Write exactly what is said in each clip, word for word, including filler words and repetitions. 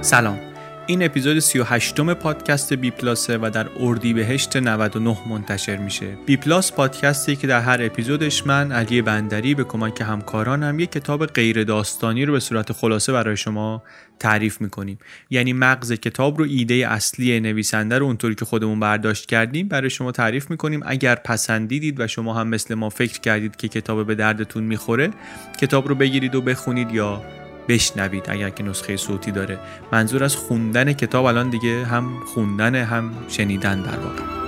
سلام، این اپیزود سی و هشتم پادکست بی پلاسه و در اردیبهشت نود و نه منتشر میشه. بی پلاس پادکستی که در هر اپیزودش من علی بندری به کمک همکارانم یک کتاب غیر داستانی رو به صورت خلاصه برای شما تعریف میکنیم. یعنی مغز کتاب رو، ایده اصلی نویسنده رو اونطوری که خودمون برداشت کردیم برای شما تعریف میکنیم. اگر پسندیدید و شما هم مثل ما فکر کردید که کتاب به دردتون میخوره، کتاب رو بگیرید و بخونید یا بشنوید اگر که نسخه صوتی داره. منظور از خوندن کتاب الان دیگه هم خوندن هم شنیدن در واقع.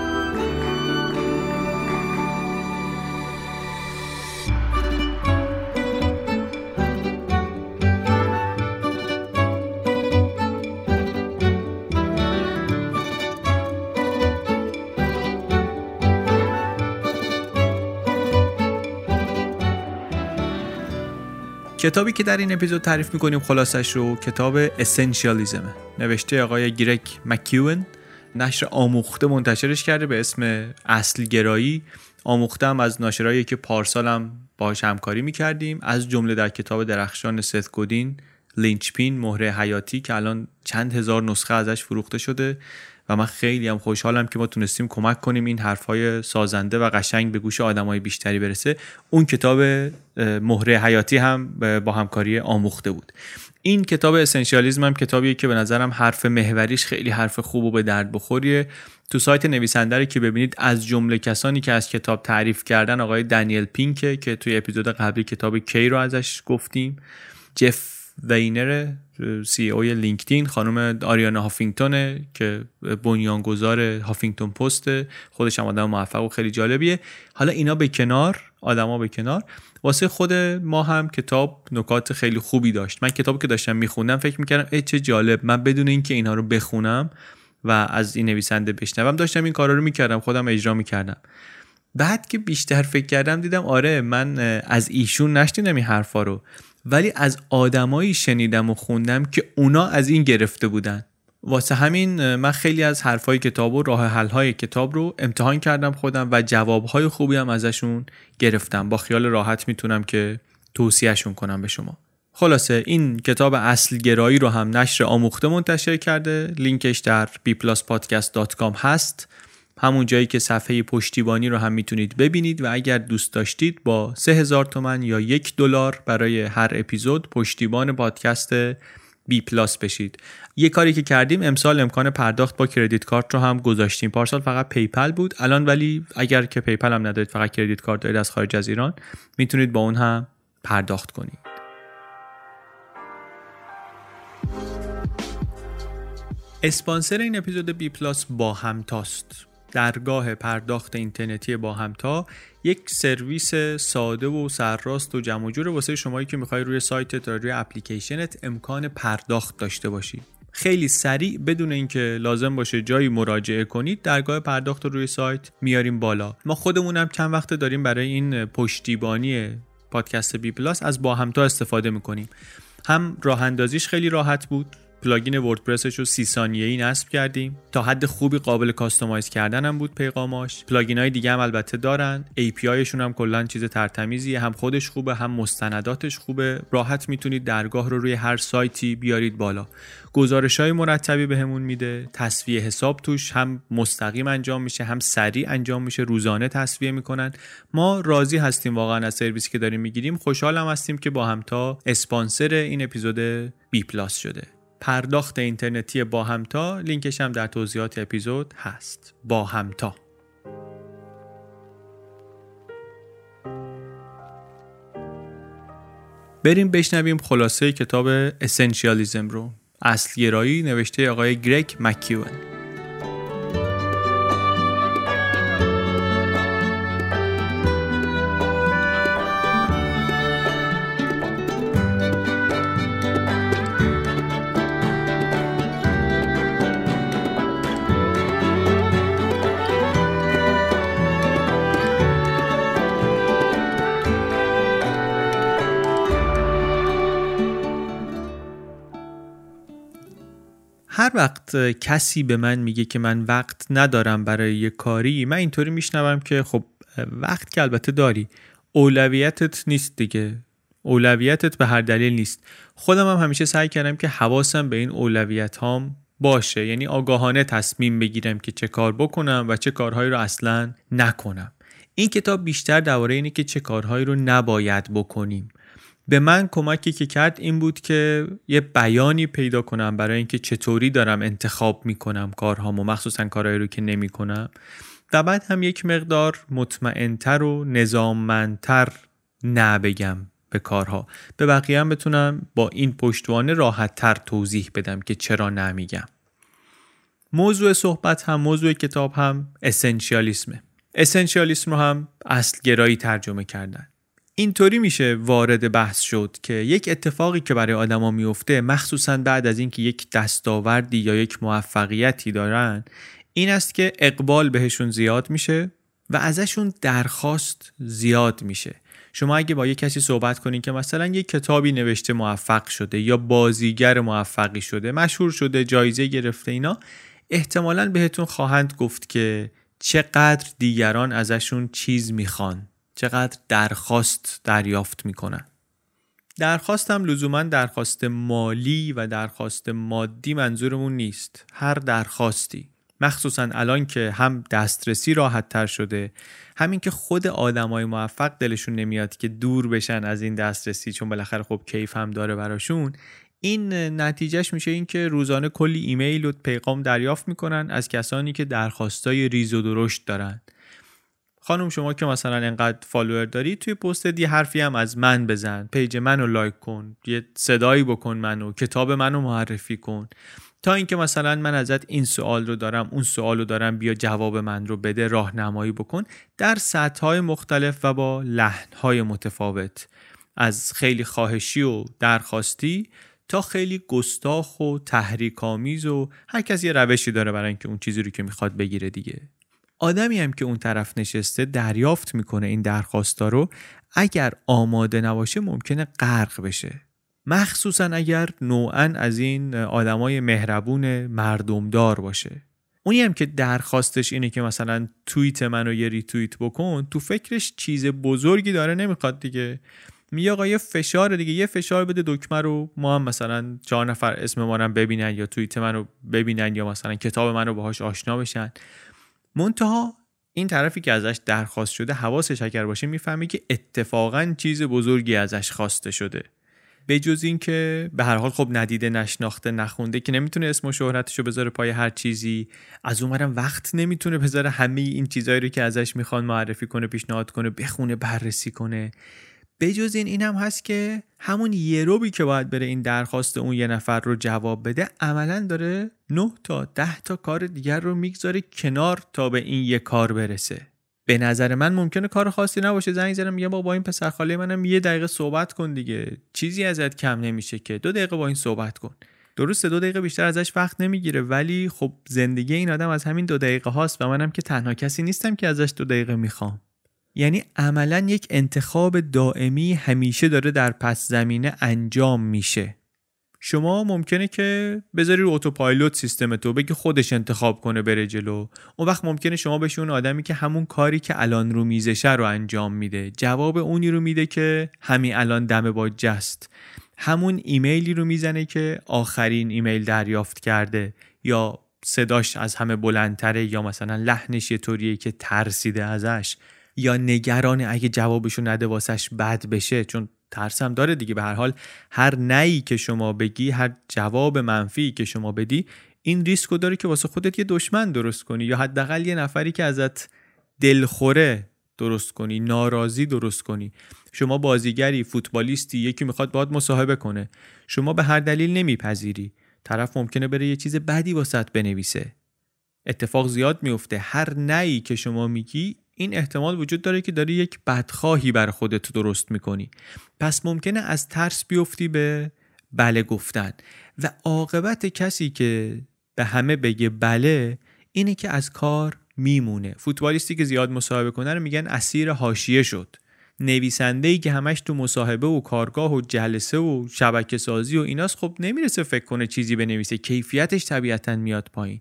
کتابی که در این اپیزود تعریف میکنیم خلاصش رو کتاب اسنشیالیزمه، نوشته آقای گرگ مکیون، نشر آموخته منتشرش کرده به اسم اصل گرایی. آموخته هم از ناشرایی که پارسال هم باهاش همکاری میکردیم، از جمله در کتاب درخشان سث گودین، لینچپین، مهره حیاتی که الان چند هزار نسخه ازش فروخته شده و من خیلی هم خوشحالم که ما تونستیم کمک کنیم این حرفای سازنده و قشنگ به گوش آدمای بیشتری برسه. اون کتاب مهره حیاتی هم با همکاری آموخته بود. این کتاب اسنشیالیسم هم کتابیه که به نظرم حرف محوریش خیلی حرف خوب و به درد بخوریه. تو سایت نویسنده رو که ببینید، از جمله کسانی که از کتاب تعریف کردن آقای دنیل پینکه که توی اپیزود قبلی کتاب کی رو ازش گفتیم، جف وینر سی او لینکدین، خانم آریانا هافینگتون که بنیانگذار هافینگتون پست، خودش هم آدم موفق و خیلی جالبیه. حالا اینا به کنار، آدما به کنار، واسه خود ما هم کتاب نکات خیلی خوبی داشت. من کتابی که داشتم میخوندم فکر میکردم ای چه جالب، من بدون اینکه اینها رو بخونم و از این نویسنده بشنوم داشتم این کارا رو میکردم، خودم اجرا میکردم. بعد که بیشتر فکر کردم دیدم آره من از ایشون نشنیدم این حرفا رو، ولی از آدمایی شنیدم و خوندم که اونا از این گرفته بودن. واسه همین من خیلی از حرفای کتاب و راه حل‌های کتاب رو امتحان کردم خودم و جوابهای خوبی هم ازشون گرفتم. با خیال راحت میتونم که توصیهشون کنم به شما. خلاصه این کتاب اصل گرایی رو هم نشر آموخته منتشر کرده. لینکش در بی پلاس پادکست دات کام هست، همون جایی که صفحه پشتیبانی رو هم میتونید ببینید و اگر دوست داشتید با سه هزار تومان یا یک دلار برای هر اپیزود پشتیبان پادکست بی پلاس بشید. یه کاری که کردیم امسال امکان پرداخت با کردیت کارت رو هم گذاشتیم. پارسال فقط پیپل بود، الان ولی اگر که پیپل هم ندارید فقط کردیت کارت دارید از خارج از ایران، میتونید با اون هم پرداخت کنید. اسپانسر این اپیزود بی پلاس با همتاست. درگاه پرداخت اینترنتی با همتا، یک سرویس ساده و سرراست و جمع و جور واسه شمایی که میخوای روی سایتت یا روی اپلیکیشنت امکان پرداخت داشته باشی. خیلی سریع بدون اینکه لازم باشه جایی مراجعه کنید، درگاه پرداخت رو روی سایت میاریم بالا. ما خودمونم چند وقت داریم برای این پشتیبانی پادکست بی پلاس از با همتا استفاده میکنیم. هم راه اندازیش خیلی راحت بود، پلاگین وردپرسش رو سی ثانیه‌ای نصب کردیم، تا حد خوبی قابل کاستومایز کردن هم بود پیغاماش. پلاگین‌های دیگه هم البته دارن، ای پی آیشون هم کلاً چیز ترتمیزیه، هم خودش خوبه هم مستنداتش خوبه. راحت میتونید درگاه رو روی هر سایتی بیارید بالا. گزارش‌های مرتبی بهمون میده، تسویه حساب توش هم مستقیم انجام میشه هم سریع انجام میشه، روزانه تسویه میکنن. ما راضی هستیم واقعا از سرویسی که داریم میگیریم. خوشحالم هستیم که با همتا اسپانسر این اپیزود بی پلاس شده. پرداخت اینترنتی با همتا، لینکش هم در توضیحات اپیزود هست. با همتا. بریم بشنویم خلاصه کتاب اسنشیالیسم رو، اصل گرایی، نوشته آقای گرگ مکیون. هر وقت کسی به من میگه که من وقت ندارم برای یه کاری، من اینطوری میشنوم که خب وقت که البته داری، اولویتت نیست دیگه. اولویتت به هر دلیل نیست. خودم هم همیشه سعی کردم که حواسم به این اولویت هام باشه، یعنی آگاهانه تصمیم بگیرم که چه کار بکنم و چه کارهایی رو اصلاً نکنم. این کتاب بیشتر درباره اینه که چه کارهایی رو نباید بکنیم. به من کمکی که کرد این بود که یه بیانی پیدا کنم برای اینکه چطوری دارم انتخاب میکنم کارهامو، مخصوصاً کارهایی رو که نمیکنم، و بعد هم یک مقدار مطمئن‌تر و نظاممندتر نه بگم به کارها. به بقیه هم بتونم با این پشتوانه راحت‌تر توضیح بدم که چرا نمیگم. موضوع صحبت هم، موضوع کتاب هم اسنشیالیسمه. اسنشیالیسم رو هم اصل گرایی ترجمه کردن. اینطوری میشه وارد بحث شد که یک اتفاقی که برای آدما میفته، مخصوصا بعد از اینکه یک دستاوردی یا یک موفقیتی دارن، این است که اقبال بهشون زیاد میشه و ازشون درخواست زیاد میشه. شما اگه با یک کسی صحبت کنین که مثلا یک کتابی نوشته موفق شده یا بازیگر موفقی شده، مشهور شده، جایزه گرفته، اینا احتمالاً بهتون خواهند گفت که چقدر دیگران ازشون چیز میخوان، چقدر درخواست دریافت میکنن. درخواست هم لزوما درخواست مالی و درخواست مادی منظورمون نیست، هر درخواستی. مخصوصا الان که هم دسترسی راحت تر شده، همین که خود آدمای موفق دلشون نمیاد که دور بشن از این دسترسی، چون بالاخره خب کیف هم داره براشون. این نتیجهش میشه این که روزانه کلی ایمیل و پیغام دریافت میکنن از کسانی که درخواستای ریز و درشت دارن. خانم شما که مثلا انقدر فالوور داری، توی پست دی حرفی هم از من بزن، پیج منو لایک کن، یه صدایی بکن منو، کتاب منو معرفی کن، تا اینکه مثلا من ازت این سوال رو دارم، اون سوال رو دارم، بیا جواب من رو بده، راهنمایی بکن در سطح‌های مختلف و با لحن‌های متفاوت، از خیلی خواهشی و درخواستی تا خیلی گستاخ و تحریک‌آمیز، و هر کس یه روشی داره برای اینکه اون چیزی رو که میخواد بگیره دیگه. آدمی هم که اون طرف نشسته دریافت میکنه این درخواستا رو، اگر آماده نباشه ممکنه غرق بشه، مخصوصا اگر نوعاً از این آدمای مهربون مردمدار باشه. اونی هم که درخواستش اینه که مثلا توییت منو یه ریتوییت بکن، تو فکرش چیز بزرگی داره نمیخواد دیگه، میگه آقا یه فشار دیگه، یه فشار بده دکمه رو، ما هم مثلا چهار نفر اسم ما رو ببینن یا توییت منو ببینن یا مثلا کتاب منو باهاش آشنا بشن. منتها این طرفی که ازش درخواست شده حواسش اگر باشه میفهمی که اتفاقاً چیز بزرگی ازش خواسته شده، به جز این که به هر حال خب ندیده، نشناخته، نخونده که نمیتونه اسم و شهرتشو بذاره پای هر چیزی، از اونورم وقت نمیتونه بذاره همه این چیزایی رو که ازش میخوان معرفی کنه، پیشنهاد کنه، بخونه، بررسی کنه. به جز این اینم هست که همون یه روبی که باید بره این درخواست اون یه نفر رو جواب بده، عملاً داره نه تا ده تا کار دیگر رو میگذاره کنار تا به این یه کار برسه. به نظر من ممکنه کار خاصی نباشه، زنگ زدم میگم با این پسر خاله منم یه دقیقه صحبت کن دیگه، چیزی ازت کم نمیشه که، دو دقیقه با این صحبت کن. درسته دو دقیقه بیشتر ازش وقت نمیگیره، ولی خب زندگی این آدم از همین دو دقیقه هاست و منم که تنها کسی نیستم که ازش دو دقیقه میخوام. یعنی عملاً یک انتخاب دائمی همیشه داره در پس زمینه انجام میشه. شما ممکنه که بذاری رو اتوپایلوت سیستم تو، بگی خودش انتخاب کنه بره جلو. اون وقت ممکنه شما بشی اون آدمی که همون کاری که الان رو میزشه رو انجام میده، جواب اونی رو میده که همین الان دم با جست، همون ایمیلی رو میزنه که آخرین ایمیل دریافت کرده، یا صداش از همه بلندتره، یا مثلا لحنش یه طوریه که ترسیده ازش، یا نگرانه اگه جوابشو نده واسش بد بشه، چون ترسم داره دیگه. به هر حال هر نهی که شما بگی، هر جواب منفی که شما بدی، این ریسکو داره که واسه خودت یه دشمن درست کنی، یا حداقل یه نفری که ازت دلخوره درست کنی، ناراضی درست کنی. شما بازیگری، فوتبالیستی، یکی میخواد باهات مصاحبه کنه، شما به هر دلیل نمیپذیری، طرف ممکنه بره یه چیز بدی واسط بنویسه. اتفاق زیاد میفته، هر نهی که شما میگی این احتمال وجود داره که داری یک بدخواهی بر خودت درست میکنی. پس ممکنه از ترس بیفتی به بله گفتن، و عاقبت کسی که به همه بگه بله اینه که از کار میمونه. فوتبالیستی که زیاد مصاحبه کنه رو میگن اسیر حاشیه شد. نویسنده‌ای که همش تو مصاحبه و کارگاه و جلسه و شبکه سازی و ایناست، خب نمیرسه فکر کنه چیزی بنویسه، کیفیتش طبیعتاً میاد پایین.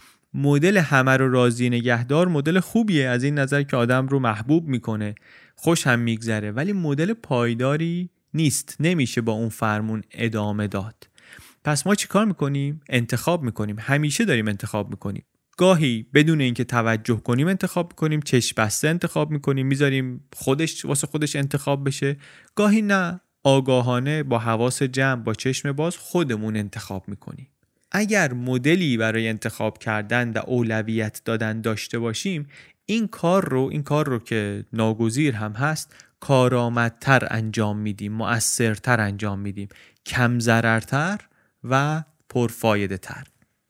مدل همه رو راضی نگهدار مدل خوبیه از این نظر که آدم رو محبوب میکنه، خوش هم میگذره، ولی مدل پایداری نیست، نمیشه با اون فرمون ادامه داد. پس ما چی کار میکنیم؟ انتخاب میکنیم. همیشه داریم انتخاب میکنیم. گاهی بدون اینکه توجه کنیم انتخاب میکنیم، چشم بسته انتخاب میکنیم، میذاریم خودش واسه خودش انتخاب بشه. گاهی نه، آگاهانه با حواس جمع، با چشم باز خودمون انتخاب میکنیم. اگر مدلی برای انتخاب کردن و اولویت دادن داشته باشیم، این کار رو این کار رو که ناگزیر هم هست کارآمدتر انجام میدیم، مؤثرتر انجام میدیم، کم ضررتر و پرفایده تر.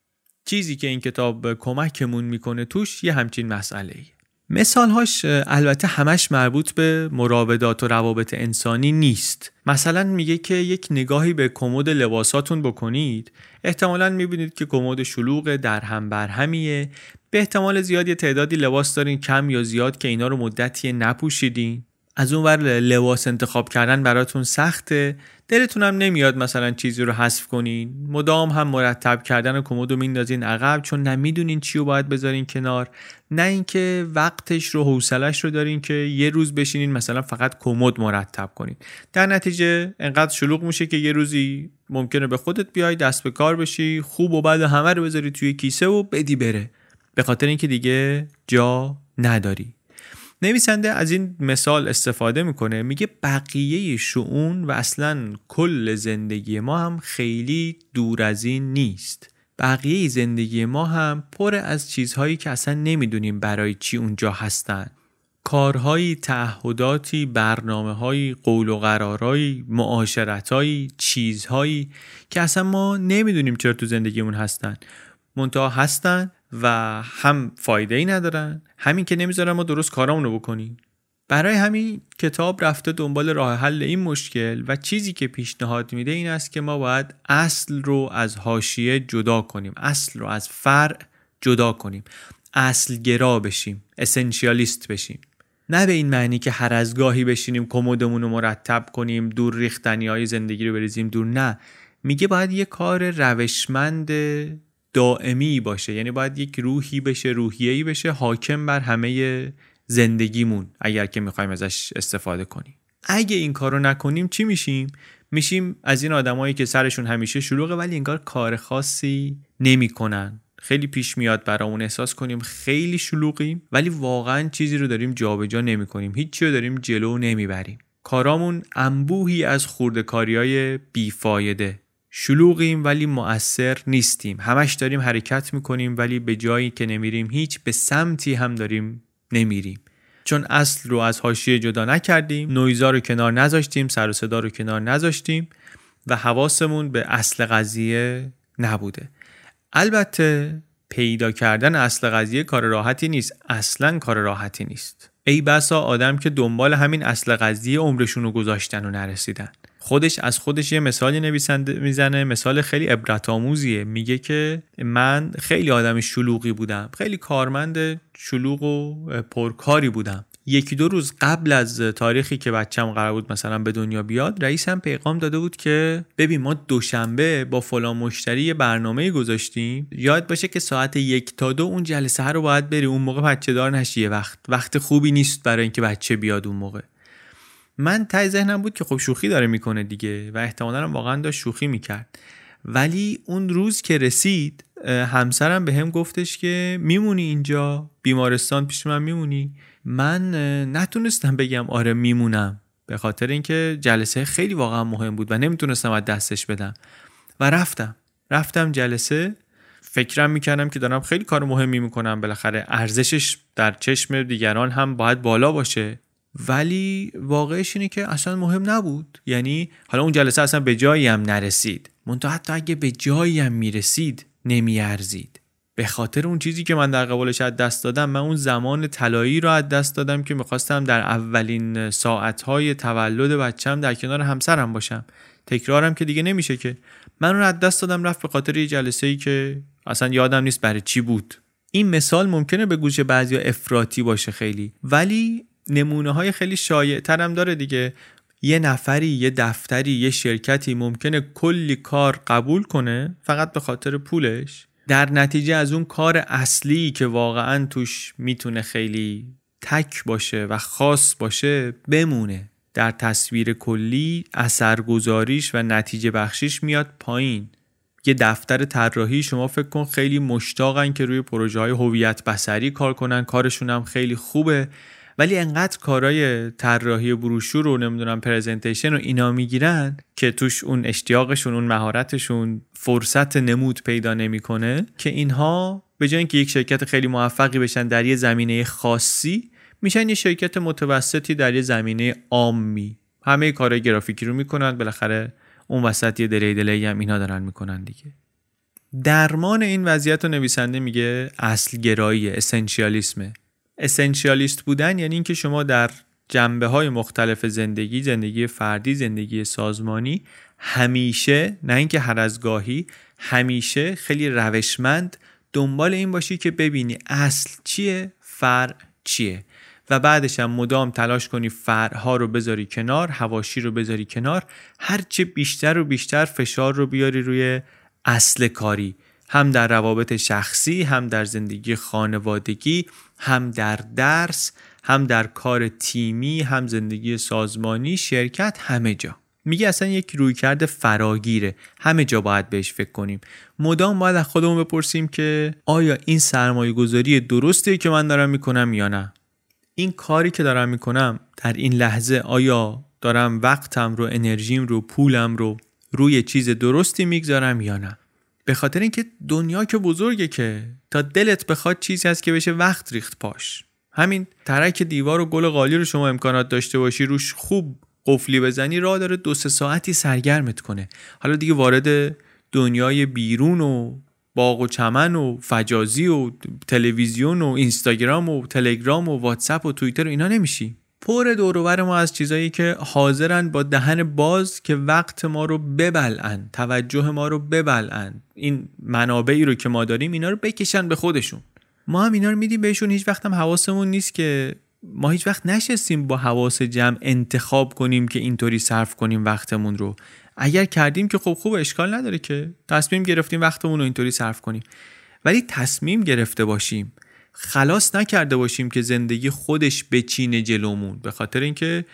چیزی که این کتاب کمکمون میکنه توش یه همچین مسئله‌ای. مثالهاش البته همش مربوط به مراودات و روابط انسانی نیست. مثلا میگه که یک نگاهی به کمد لباساتون بکنید، احتمالاً میبینید که کمد شلوغ، در هم بر همیه، به احتمال زیاد یه تعدادی لباس دارین کم یا زیاد که اینا رو مدتی نپوشیدین. از اون ور لباس انتخاب کردن براتون سخته، دلتون هم نمیاد مثلا چیزی رو حذف کنین، مدام هم مرتب کردن کمد رو میندازین عقب چون نمیدونین چی رو باید بذارین کنار، نه اینکه وقتش رو حوصله‌اش رو دارین که یه روز بشینین مثلا فقط کمد مرتب کنین. در نتیجه انقدر شلوغ میشه که یه روزی ممکنه به خودت بیای دست به کار بشی، خوب و بد همه رو بذاری توی کیسه و بدی بره، به خاطر اینکه دیگه جا نداری. نویسنده از این مثال استفاده میکنه، میگه بقیه شؤون و اصلا کل زندگی ما هم خیلی دور از این نیست. بقیه زندگی ما هم پر از چیزهایی که اصلا نمیدونیم برای چی اونجا هستن. کارهایی، تعهداتی، برنامه‌هایی، قول و قرارهایی، معاشرتهایی، چیزهایی که اصلا ما نمیدونیم چرا تو زندگیمون هستن. منتها هستن و هم فایده ای ندارن، همین که نمیذارن ما درست کارامون رو بکنیم. برای همین کتاب رفته دنبال راه حل این مشکل و چیزی که پیشنهاد میده این است که ما باید اصل رو از حاشیه جدا کنیم، اصل رو از فرع جدا کنیم، اصل گرا بشیم، اسنشیالیست بشیم. نه به این معنی که هر از گاهی بشینیم کمدمون رو مرتب کنیم، دور ریختنی‌های زندگی رو بریزیم دور، نه. میگه باید یه کار روشمند دائمی باشه، یعنی باید یک روحی بشه، روحیه‌ای بشه حاکم بر همه زندگیمون اگر که میخوایم ازش استفاده کنیم. اگه این کارو نکنیم چی میشیم؟ میشیم از این آدمایی که سرشون همیشه شلوغه ولی انگار کار خاصی نمیکنن. خیلی پیش میاد برامون احساس کنیم خیلی شلوغیم ولی واقعا چیزی رو داریم جابجا نمیکنیم، هیچی رو داریم جلو نمیبریم. کارامون انبوهی از خرده‌کاری‌های بیفایده. شلوغیم ولی مؤثر نیستیم، همش داریم حرکت میکنیم ولی به جایی که نمیریم هیچ به سمتی هم داریم نمیریم، چون اصل رو از حاشیه جدا نکردیم، نویزا رو کنار نذاشتیم، سر و صدا رو کنار نذاشتیم و حواسمون به اصل قضیه نبوده. البته پیدا کردن اصل قضیه کار راحتی نیست، اصلاً کار راحتی نیست. ای بسا آدم که دنبال همین اصل قضیه عمرشون رو گذاشتن و نرسیدن. خودش از خودش یه مثالی نویسنده میزنه، مثال خیلی عبرت آموزیه. میگه که من خیلی آدم شلوغی بودم، خیلی کارمند شلوغ و پرکاری بودم. یکی دو روز قبل از تاریخی که بچه‌م قرار بود مثلا به دنیا بیاد، رئیسم پیغام داده بود که ببین ما دوشنبه با فلان مشتری یه برنامه‌ای گذاشتیم، یاد باشه که ساعت یک تا دو اون جلسه رو باید بری، اون موقع بچه دار نشی، وقت وقت خوبی نیست برای اینکه بچه بیاد اون موقع. من ته ذهنم بود که خب شوخی داره میکنه دیگه و احتمالاً واقعا داشت شوخی میکرد. ولی اون روز که رسید همسرم به هم گفتش که میمونی اینجا بیمارستان پیش من میمونی؟ من نتونستم بگم آره میمونم، به خاطر اینکه جلسه خیلی واقعا مهم بود و نمیتونستم از دستش بدم و رفتم رفتم جلسه. فکرم میکردم که دارم خیلی کار مهمی میکنم، بالاخره ارزشش در چشم دیگران هم باید بالا باشه، ولی واقعش اینه که اصلا مهم نبود. یعنی حالا اون جلسه اصلا به جایی هم نرسید، منتها حتی اگه به جایی هم میرسید نمیارزید. به خاطر اون چیزی که من در قبالش از دست دادم، من اون زمان طلایی رو از دست دادم که میخواستم در اولین ساعتهای تولد بچم در کنار همسرم باشم. تکرارم که دیگه نمیشه که. من رو از دست دادم رفت به خاطر یه جلسه‌ای که اصلا یادم نیست برای چی بود. این مثال ممکنه به گوش بعضیا افراطی باشه خیلی، ولی نمونه های خیلی شایع ترم داره دیگه. یه نفری، یه دفتری، یه شرکتی ممکنه کلی کار قبول کنه فقط به خاطر پولش، در نتیجه از اون کار اصلی که واقعا توش میتونه خیلی تک باشه و خاص باشه بمونه. در تصویر کلی اثرگذاریش و نتیجه بخشیش میاد پایین. یه دفتر طراحی شما فکر کن خیلی مشتاقن که روی پروژه های هویت بصری کار کنن، کارشون هم خیلی خوبه، ولی انقدر کارهای طراحی بروشور رو نمیدونم پرزنتیشن و اینا میگیرن که توش اون اشتیاقشون، اون مهارتشون فرصت نمود پیدا نمیکنه که اینها به جای اینکه یک شرکت خیلی موفقی بشن در یه زمینه خاصی، میشن یه شرکت متوسطی در یه زمینه عامی. همه کارهای گرافیکی رو میکنن، بالاخره اون وسط یه دلی دلی هم اینا دارن میکنن دیگه. درمان این وضعیت رو نویسنده میگه اصل گرایی، اسنشیالیسمه. اسنشیالیست بودن یعنی اینکه شما در جنبه‌های مختلف زندگی، زندگی فردی، زندگی سازمانی، همیشه، نه اینکه هر از گاهی، همیشه خیلی روشمند دنبال این باشی که ببینی اصل چیه، فرع چیه و بعدش هم مدام تلاش کنی فرع‌ها رو بذاری کنار، حواشی رو بذاری کنار، هرچه بیشتر و بیشتر فشار رو بیاری روی اصل کاری، هم در روابط شخصی، هم در زندگی خانوادگی، هم در درس، هم در کار تیمی، هم زندگی سازمانی، شرکت، همه جا. میگه اصلا یک رویکرد فراگیره، همه جا باید بهش فکر کنیم. مدام باید از خودمون بپرسیم که آیا این سرمایه گذاری درسته که من دارم میکنم یا نه؟ این کاری که دارم میکنم در این لحظه آیا دارم وقتم رو، انرژیم رو، پولم رو روی چیز درستی میگذارم یا نه؟ به خاطر اینکه دنیا که بزرگه که تا دلت بخواد چیزی هست که بشه وقت ریخت پاش. همین ترک دیوار و گل قالی رو شما امکانات داشته باشی روش خوب قفلی بزنی، راه داره دو سه ساعتی سرگرمت کنه. حالا دیگه وارد دنیای بیرون و باغ و چمن و فجازی و تلویزیون و اینستاگرام و تلگرام و واتساپ و توییتر و اینا نمیشی. پر دور و بر ما از چیزایی که حاضرن با دهن باز که وقت ما رو ببلعن، توجه ما رو ببلعن، این منابعی رو که ما داریم اینا رو بکشن به خودشون. ما هم اینا رو میدیم بهشون، هیچ وقت هم حواسمون نیست که ما هیچ وقت نشستیم با حواس جمع انتخاب کنیم که اینطوری صرف کنیم وقتمون رو. اگر کردیم که خب خوب، اشکال نداره که تصمیم گرفتیم وقتمون رو اینطوری صرف کنیم، ولی تصمیم گرفته باشیم، خلاص نکرده باشیم که زندگی خودش بچینه جلومون. به خاطر اینکه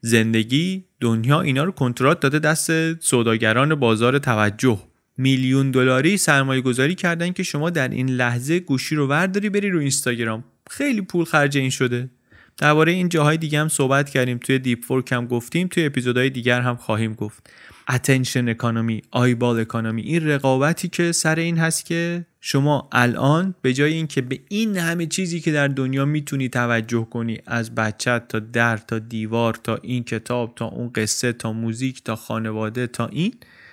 زندگی، دنیا اینا رو کنترات داده دست سوداگران بازار توجه. میلیون دلاری سرمایه گذاری کردن که شما در این لحظه گوشی رو ورداری بری رو اینستاگرام. خیلی پول خرج این شده. درباره این جاهای دیگه هم صحبت کردیم، توی دیپ ورک هم گفتیم، توی اپیزودهای دیگر هم خواهیم گفت. اتنشن اکانومی، آیبال اکانومی، این رقابتی که سر این هست که شما الان به جای اینکه به این همه چیزی که در دنیا میتونی توجه کنی، از بچت تا در تا دیوار تا این کتاب تا اون قصه تا موزیک تا خانواده تا این،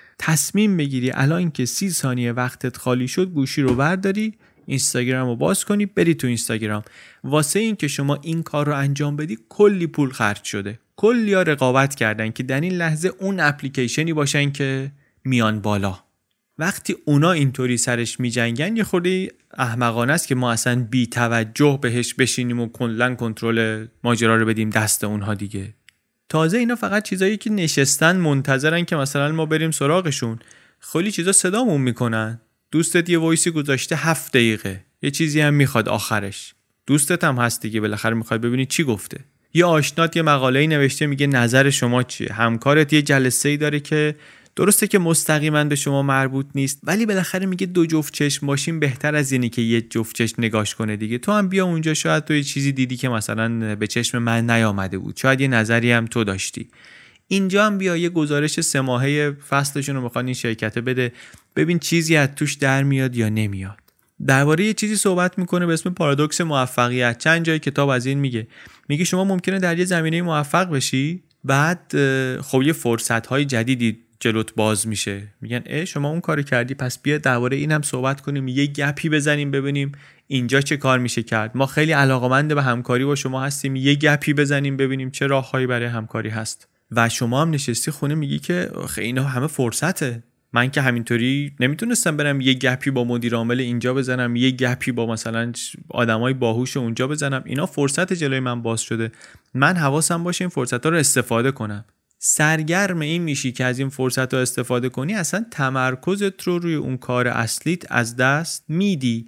تصمیم بگیری الان که سی ثانیه وقتت خالی شد گوشی رو برداری، اینستاگرام رو باز کنی، بری تو اینستاگرام. واسه این که شما این کار رو انجام بدی کلی پول خرج شده. کلی ها رقابت کردن که در این لحظه اون اپلیکیشنی باشن که میان بالا. وقتی اونا اینطوری سرش میجنگن یه خورده احمقانه است که ما اصلا بی توجه بهش بشینیم و کلاً کنترل ماجرا رو بدیم دست اونها دیگه. تازه اینا فقط چیزایی که نشستن منتظرن که مثلا ما بریم سراغشون. خیلی چیزا صدامون میکنن. دوستت یه وایسی گذاشته هفت دقیقه، یه چیزی هم میخواد آخرش. دوستت هم هست دیگه، بالاخره میخواد ببینی چی گفته. یه آشنات یه مقاله‌ای نوشته میگه نظر شما چیه. همکارت یه جلسه‌ای داره که درسته که مستقیما به شما مربوط نیست، ولی بالاخره میگه دو جفت چشم باشیم بهتر از اینی که یه جفت چشم نگاش کنه دیگه. تو هم بیا اونجا، شاید تو یه چیزی دیدی که مثلا به چشم من نیامده بود، شاید یه نظری هم تو داشتی. اینجا هم بیا یه گزارش سه ماهه فصلشون رو میخواد این شرکت بده، ببین چیزی از توش در میاد یا نمیاد. درباره یه چیزی صحبت میکنه به اسم پارادوکس موفقیت. چند جای کتاب از این میگه. میگه شما ممکنه در یه زمینه موفق بشی، بعد خب یه فرصت‌های جدیدی جلوت باز میشه. میگن اه شما اون کارو کردی، پس بیا درباره اینم صحبت کنیم، یه گپی بزنیم ببینیم اینجا چه کار میشه کرد. ما خیلی علاقه‌مند به همکاری با شما هستیم، یه گپی بزنیم ببینیم چه راههایی برای همکاری هست. و شما هم نشستی خونه میگی که خیلی اینا همه فرصته. من که همینطوری نمیتونستم برم یه گپی با مدیر عامل اینجا بزنم، یه گپی با مثلا آدمای باهوش اونجا بزنم. اینا فرصت جلوی من باز شده، من حواسم باشه این فرصت‌ها رو استفاده کنم. سرگرم این میشی که از این فرصت‌ها استفاده کنی، اصلا تمرکزت رو روی اون کار اصلیت از دست میدی.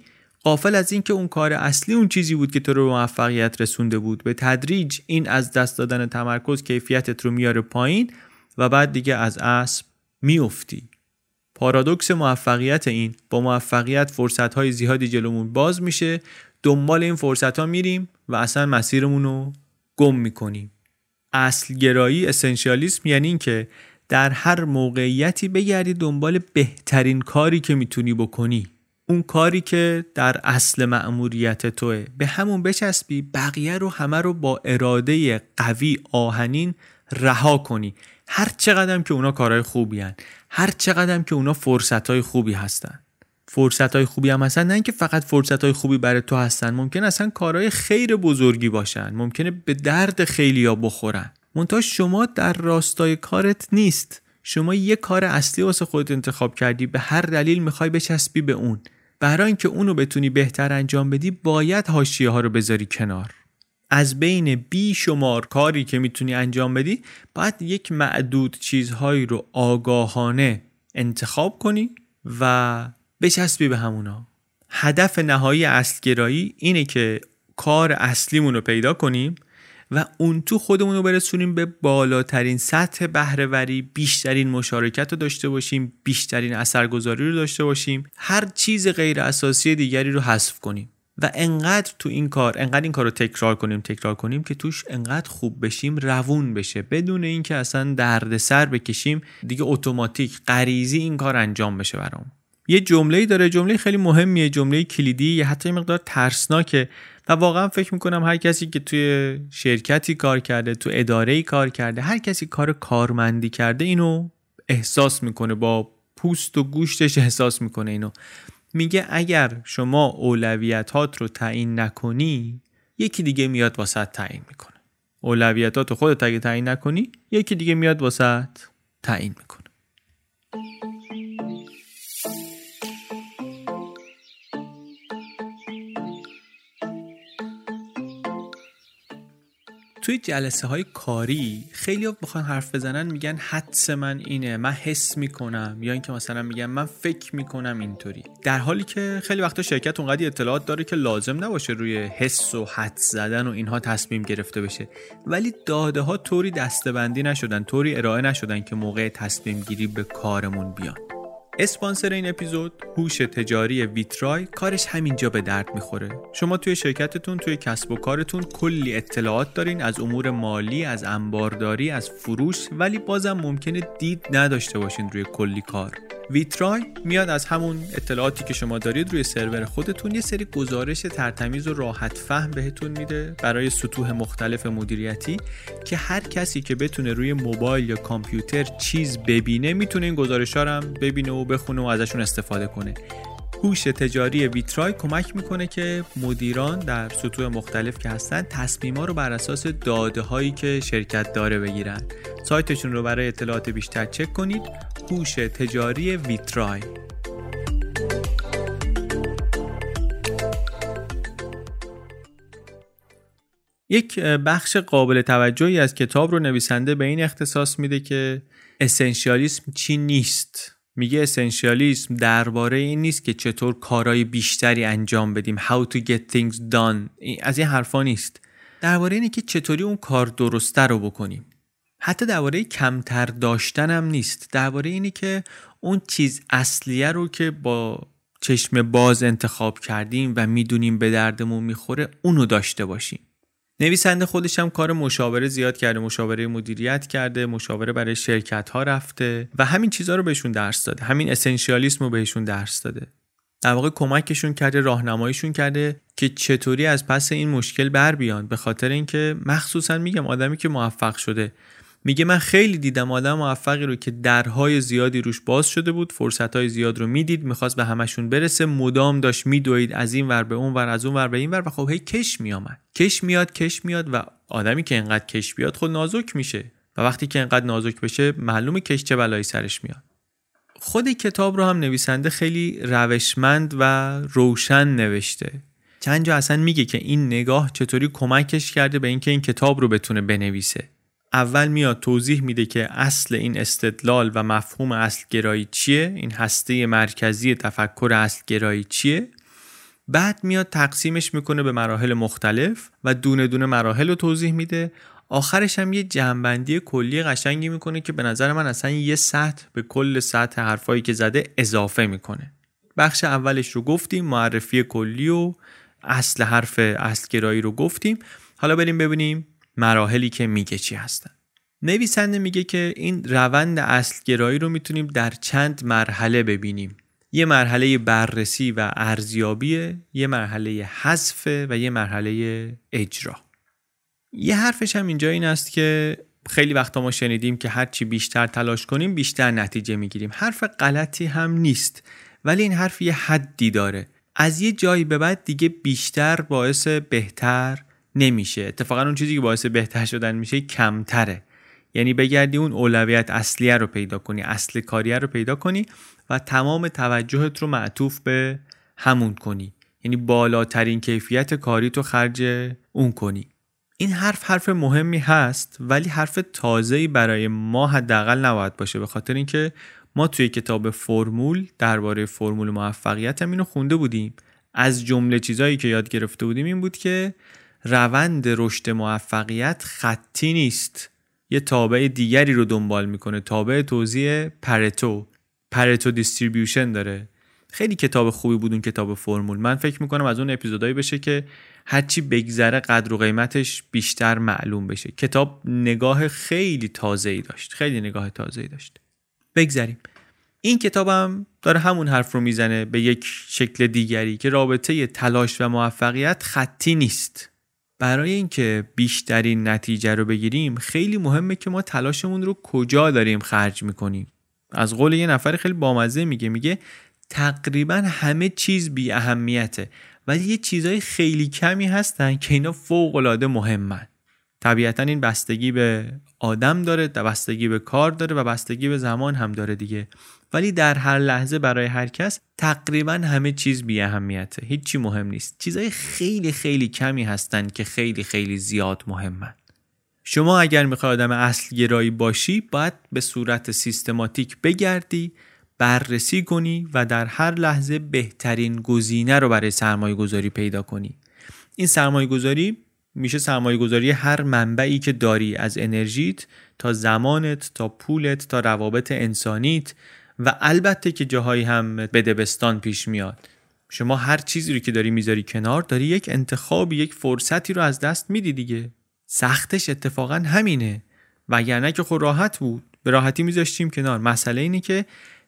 غافل از این که اون کار اصلی اون چیزی بود که تو رو به موفقیت رسونده بود. به تدریج این از دست دادن تمرکز کیفیتت رو میاره پایین و بعد دیگه از اسب میافتی. پارادوکس موفقیت این، با موفقیت فرصت‌های زیادی جلومون باز میشه، دنبال این فرصت‌ها میریم و اصلا مسیرمون رو گم میکنیم. اصل گرایی، اسنشیالیسم، یعنی این که در هر موقعیتی بگردی دنبال بهترین کاری که میتونی بکنی، اون کاری که در اصل مأموریت توه، به همون بچسبی، بقیه رو همه رو با اراده قوی آهنین رها کنی. هر چقدر که اونا کارهای خوبی هن، هر چقدر که اونا فرصتهای خوبی هستن. فرصتهای خوبی هم هستن، نه اینکه فقط فرصتهای خوبی برای تو هستن، ممکن اصلا کارهای خیر بزرگی باشن، ممکنه به درد خیلیا بخورن. منتها شما در راستای کارت نیست. شما یه کار اصلی واسه خودت انتخاب کردی، به هر دلیل میخوای بچسبی به اون. برای اینکه اونو بتونی بهتر انجام بدی باید حاشیه ها رو بذاری کنار. از بین بی شمار کاری که میتونی انجام بدی باید یک معدود چیزهایی رو آگاهانه انتخاب کنی و بچسبی به همونا. هدف نهایی اصلگرایی اینه که کار اصلیمون رو پیدا کنیم و اون تو خودمون رو برسونیم به بالاترین سطح بهره‌وری، بیشترین مشارکت رو داشته باشیم، بیشترین اثرگذاری رو داشته باشیم، هر چیز غیر اساسی دیگری رو حذف کنیم و انقدر تو این کار انقدر این کار رو تکرار کنیم تکرار کنیم که توش انقدر خوب بشیم، روون بشه، بدون اینکه اصلا دردسر بکشیم، دیگه اتوماتیک غریزی این کار انجام بشه برام. یه جمله‌ای داره، جمله خیلی مهمیه، جمله کلیدی، یا حتی یه مقدار ترسناکه و واقعا فکر میکنم هر کسی که توی شرکتی کار کرده، تو اداره‌ای کار کرده، هر کسی کار کارمندی کرده اینو احساس میکنه، با پوست و گوشتش احساس میکنه اینو. میگه اگر شما اولویتات رو تعیین نکنی، یکی دیگه میاد واسط تعیین میکنه. اولویتات رو خودت اگه تعیین نکنی، یکی دیگه میاد واسط تعیین میکنه. توی جلسه های کاری خیلی ها بخوان حرف بزنن میگن حدس من اینه، من حس میکنم، یا اینکه مثلا میگن من فکر میکنم اینطوری، در حالی که خیلی وقتا شرکت اونقدر اطلاعات داره که لازم نباشه روی حس و حدس زدن و اینها تصمیم گرفته بشه، ولی داده ها طوری دسته‌بندی نشدن، طوری ارائه نشدن که موقع تصمیم گیری به کارمون بیان. اسپانسر این اپیزود، هوش تجاری ویترای، کارش همینجا به درد میخوره. شما توی شرکتتون، توی کسب و کارتون کلی اطلاعات دارین از امور مالی، از انبارداری، از فروش، ولی بازم ممکنه دید نداشته باشین روی کلی کار. ویترای میاد از همون اطلاعاتی که شما دارید روی سرور خودتون یه سری گزارش ترتمیز و راحت فهم بهتون میده برای سطوح مختلف مدیریتی که هر کسی که بتونه روی موبایل یا کامپیوتر چیز ببینه میتونه این گزارش‌ها رو هم ببینه و بخونه و ازشون استفاده کنه. هوش تجاری ویترای کمک میکنه که مدیران در سطوح مختلف که هستن تصمیم‌ها رو بر اساس داده‌هایی که شرکت داره بگیرن. سایتشون رو برای اطلاعات بیشتر چک کنید، هوش تجاری ویترای. یک بخش قابل توجهی از کتاب رو نویسنده به این اختصاص میده که اسنشیالیسم چی نیست. میگه اسنشیالیسم درباره این نیست که چطور کارهای بیشتری انجام بدیم، how to get things done، از این حرفا نیست. درباره اینه که چطوری اون کار درسته رو بکنیم. حتی درباره کمتر داشتن هم نیست، درباره اینه که اون چیز اصلیه رو که با چشم باز انتخاب کردیم و میدونیم به دردمون میخوره اونو داشته باشیم. نویسنده خودش هم کار مشاوره زیاد کرده، مشاوره مدیریت کرده، مشاوره برای شرکت ها رفته و همین چیزها رو بهشون درس داده، همین اسنشیالیسم رو بهشون درس داده. در واقع کمکشون کرده، راهنماییشون کرده که چطوری از پس این مشکل بر بیان. به خاطر اینکه مخصوصا میگم آدمی که موفق شده، میگه من خیلی دیدم آدم موفقی رو که درهای زیادی روش باز شده بود، فرصتهای زیاد رو میدید، میخواست به همشون برسه، مدام داشت میدوید از این ور به اون ور، از اون ور به این ور و خب هی کش میامد، کش میاد کش میاد و آدمی که اینقدر کش بیاد خود نازک میشه و وقتی که اینقدر نازک بشه معلومه کش چه بلایی سرش میاد. خود کتاب رو هم نویسنده خیلی روشمند و روشن نوشته. چند جا اصلا میگه که این نگاه چطوری کمکش کرده به اینکه این کتاب رو بتونه بنویسه. اول میاد توضیح میده که اصل این استدلال و مفهوم اصل گرایی چیه، این هسته مرکزی تفکر اصل گرایی چیه. بعد میاد تقسیمش میکنه به مراحل مختلف و دونه دونه مراحل رو توضیح میده. آخرش هم یه جمع‌بندی کلی قشنگی میکنه که به نظر من اصلا یه سطح به کل سطح حرفایی که زده اضافه میکنه. بخش اولش رو گفتیم، معرفی کلی و اصل حرف اصلگرایی رو گفتیم. حالا بریم ببینیم مراحلی که میگه چی هستن. نویسنده میگه که این روند اصلگرایی رو میتونیم در چند مرحله ببینیم. یه مرحله بررسی و ارزیابیه، یه مرحله حذف و یه مرحله اجرا. یه حرفش هم اینجا این است که خیلی وقتا ما شنیدیم که هرچی بیشتر تلاش کنیم بیشتر نتیجه میگیریم. حرف غلطی هم نیست، ولی این حرف یه حدی داره. از یه جایی به بعد دیگه بیشتر باعث بهتر نمیشه. اتفاقا اون چیزی که باعث بهتر شدن میشه کمتره. یعنی بگردی اون اولویت اصلیه رو پیدا کنی، اصل کاریه رو پیدا کنی و تمام توجهت رو معطوف به همون کنی. یعنی بالاترین کیفیت کاری تو خرج اون کنی. این حرف حرف مهمی هست، ولی حرف تازه‌ای برای ما حداقل نباید باشه، به خاطر اینکه ما توی کتاب فرمول درباره فرمول موفقیت هم اینو خونده بودیم. از جمله چیزایی که یاد گرفته بودیم این بود که روند رشد موفقیت خطی نیست، یه تابع دیگری رو دنبال میکنه، تابع توزیع پرتو پرتو دیستریبیوشن داره. خیلی کتاب خوبی بود اون کتاب فرمول. من فکر میکنم از اون اپیزودایی بشه که هرچی بگذره قدر و قیمتش بیشتر معلوم بشه. کتاب نگاه خیلی تازه‌ای داشت، خیلی نگاه تازه‌ای داشت. بگذریم. این کتابم داره همون حرف رو میزنه به یک شکل دیگری که رابطه تلاش و موفقیت خطی نیست. برای اینکه بیشترین نتیجه رو بگیریم خیلی مهمه که ما تلاشمون رو کجا داریم خرج میکنیم. از قول یه نفر خیلی بامزه میگه میگه تقریبا همه چیز بی اهمیته، ولی یه چیزای خیلی کمی هستن که اینا فوق‌العاده مهمن. طبیعتاً این بستگی به آدم داره، بستگی به کار داره و بستگی به زمان هم داره دیگه. ولی در هر لحظه برای هر کس تقریبا همه چیز بی اهمیته، هیچی مهم نیست. چیزای خیلی خیلی کمی هستن که خیلی خیلی زیاد مهمن. شما اگر میخوای آدم اصل گرایی باشی باید به صورت سیستماتیک بگردی، بررسی کنی و در هر لحظه بهترین گزینه رو برای سرمایه گذاری پیدا کنی. این سرمایه گذاری میشه سرمایه گذاری هر منبعی که داری، از انرژیت تا زمانت تا پولت تا روابط انسانیت و البته که جاهایی هم بدبستان پیش میاد. شما هر چیزی رو که داری میذاری کنار، داری یک انتخابی، یک فرصتی رو از دست میدی دیگه. سختش اتفاقا همینه، وگرنه که خود راحت بود به راحتی میذاشتیم کنار. مسئله اینه که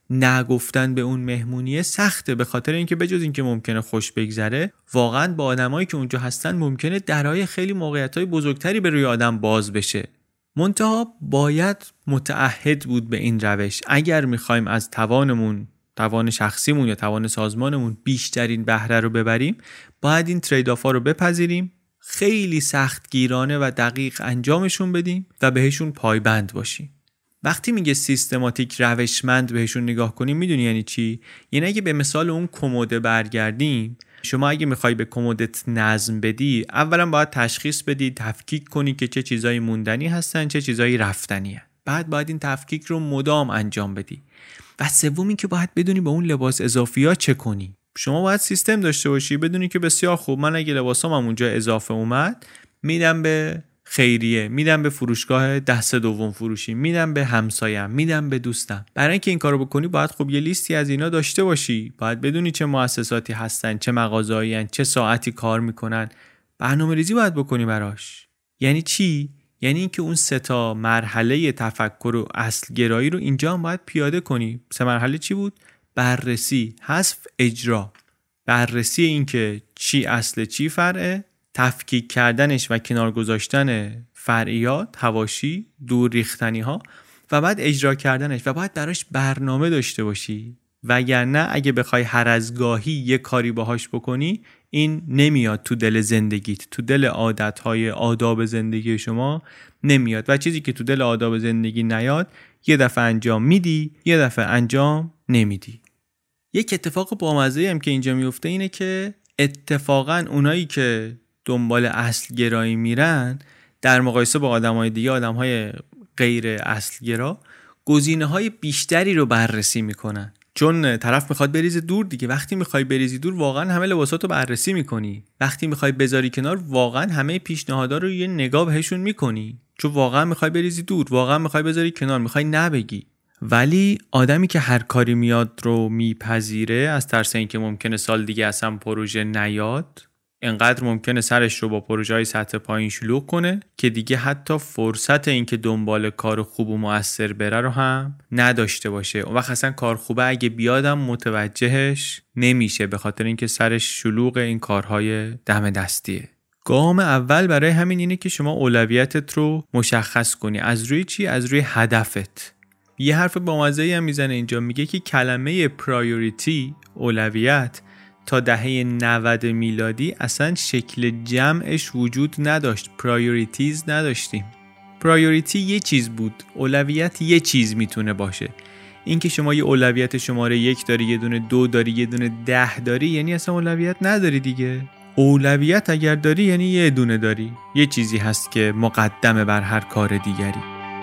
نگفتن به اون مهمونیه سخته، به خاطر اینکه بجز اینکه ممکنه خوش بگذره، واقعا با آدمایی که اونجا هستن ممکنه درهای خیلی موقعیت‌های بزرگتری به روی آدم باز بشه. منتها باید متعهد بود به این روش. اگر میخوایم از توانمون، توان شخصیمون یا توان سازمانمون بیشترین بهره رو ببریم، باید این ترید آف‌ها رو بپذیریم، خیلی سختگیرانه و دقیق انجامشون بدیم و بهشون پایبند باشیم. وقتی میگه سیستماتیک روشمند بهشون نگاه کنیم، میدونی یعنی چی؟ یعنی اگه به مثال اون کمد برگردیم، شما اگه میخوای به کمدت نظم بدی، اولا باید تشخیص بدی، تفکیک کنی که چه چیزایی موندنی هستن، چه چیزایی رفتنیه. بعد باید این تفکیک رو مدام انجام بدی. و سومی که باید بدونی با اون لباس اضافی‌ها چه کنی. شما باید سیستم داشته باشی، بدونی که بسیار خوب، من اگه لباسام اونجا اضافه اومد، میدم به خیریه، میدم به فروشگاه دست دوم فروشی، میدم به همسایم، میدم به دوستم. برای اینکه این کارو بکنی باید خب یه لیستی از اینا داشته باشی. باید بدونی چه مؤسساتی هستن، چه مغازه‌ای، چه ساعتی کار میکنن. برنامه‌ریزی باید بکنی براش. یعنی چی؟ یعنی اینکه اون سه تا مرحله تفکر و اصل گرایی رو اینجا هم باید پیاده کنی. سه مرحله چی بود؟ بررسی، حذف، اجرا. بررسی اینکه چی اصل چی فرعه، تفکیک کردنش و کنار گذاشتن فرعیات، حواشی، دور ریختنی ها، و بعد اجرا کردنش و باید براش برنامه داشته باشی. وگرنه اگه بخوای هر از گاهی یه کاری باهاش بکنی، این نمیاد تو دل زندگیت، تو دل عادتهای آداب زندگی شما نمیاد. و چیزی که تو دل آداب زندگی نیاد، یه دفعه انجام میدی، یه دفعه انجام نمیدی. یک اتفاق بامزه‌ای هم که اینجا میفته اینه که اتفاقا اونایی که دنبال اصل گرایی میرن، در مقایسه با آدمای دیگه، آدمهای غیر اصل گرا، گزینه‌های بیشتری رو بررسی میکنن. چون طرف میخواد بریزه دور دیگه. وقتی میخوای بریزی دور واقعا همه لباساتو بررسی میکنی. وقتی میخوای بذاری کنار واقعا همه پیشنهادها رو یه نگاه بهشون میکنی، چون واقعا میخوای بریزی دور، واقعا میخوای بذاری کنار، میخوای نبگی. ولی آدمی که هر کاری میاد رو میپذیره از ترس اینکه ممکنه سال دیگه اصلا پروژه نیاد، انقدر ممکنه سرش رو با پروژه‌های سطح پایین شلوغ کنه که دیگه حتی فرصت اینکه دنبال کار خوب و مؤثر بره رو هم نداشته باشه. اون وقت اصلا کار خوبه اگه بیادم متوجهش نمیشه، به خاطر اینکه سرش شلوغ این کارهای دم دستیه. گام اول برای همین اینه که شما اولویتت رو مشخص کنی. از روی چی؟ از روی هدفت. یه حرف بامزه‌ای هم میزنه اینجا، میگه که کلمه پرایوریتی، اولویت، تا دهه نود میلادی اصلا شکل جمعش وجود نداشت. پرایوریتیز نداشتیم. پرایوریتی یه چیز بود، اولویت یه چیز میتونه باشه. این که شما یه اولویت شماره یک داری، یه دونه دو داری، یه دونه ده داری، یعنی اصلا اولویت نداری دیگه. اولویت اگر داری یعنی یه دونه داری، یه چیزی هست که مقدمه بر هر کار دیگری.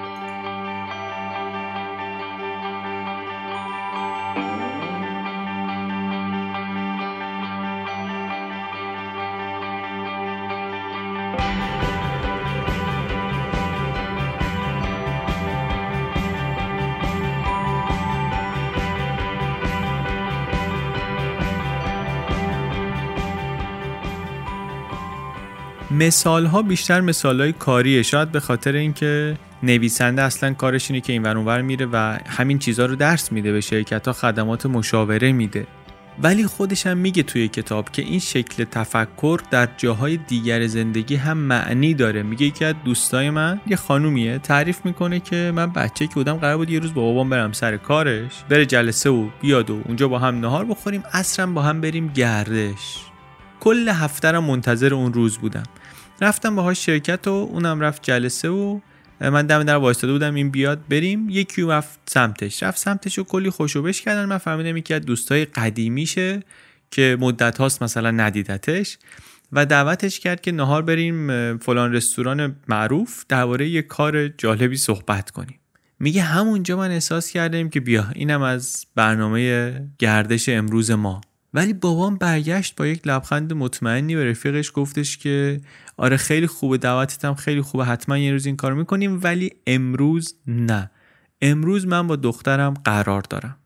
مثال ها بیشتر مثال های کاریه، شاید به خاطر اینکه نویسنده اصلا کارش اینه که این ور اون ور میره و همین چیزها رو درس میده به شرکت ها، خدمات مشاوره میده. ولی خودش هم میگه توی کتاب که این شکل تفکر در جاهای دیگر زندگی هم معنی داره. میگه یکی از دوستای من یه خانومیه تعریف میکنه که من بچه که بودم قرار بود یه روز با بابام برم سر کارش، بره جلسه و بیاد و اونجا با هم نهار بخوریم، عصرم با هم بریم گردش. کل هفته رو منتظر اون روز بودم. رفتم باهاش شرکت و اونم رفت جلسه و من دم در وایساده بودم این بیاد بریم. یکی رفت سمتش رفت سمتش و کلی خوشوبش کردن. من فهمیدم یکی از دوستای قدیمیشه که مدت هاست مثلا ندیدتش و دعوتش کرد که نهار بریم فلان رستوران معروف درباره یه کار جالبی صحبت کنیم. میگه همونجا من احساس کردم که بیا اینم از برنامه گردش امروز ما. ولی بابام برگشت با یک لبخند مطمئنی به رفیقش گفتش که آره خیلی خوبه، دعوتت هم خیلی خوبه، حتما یه روز این کارو میکنیم، ولی امروز نه، امروز من با دخترم قرار دارم.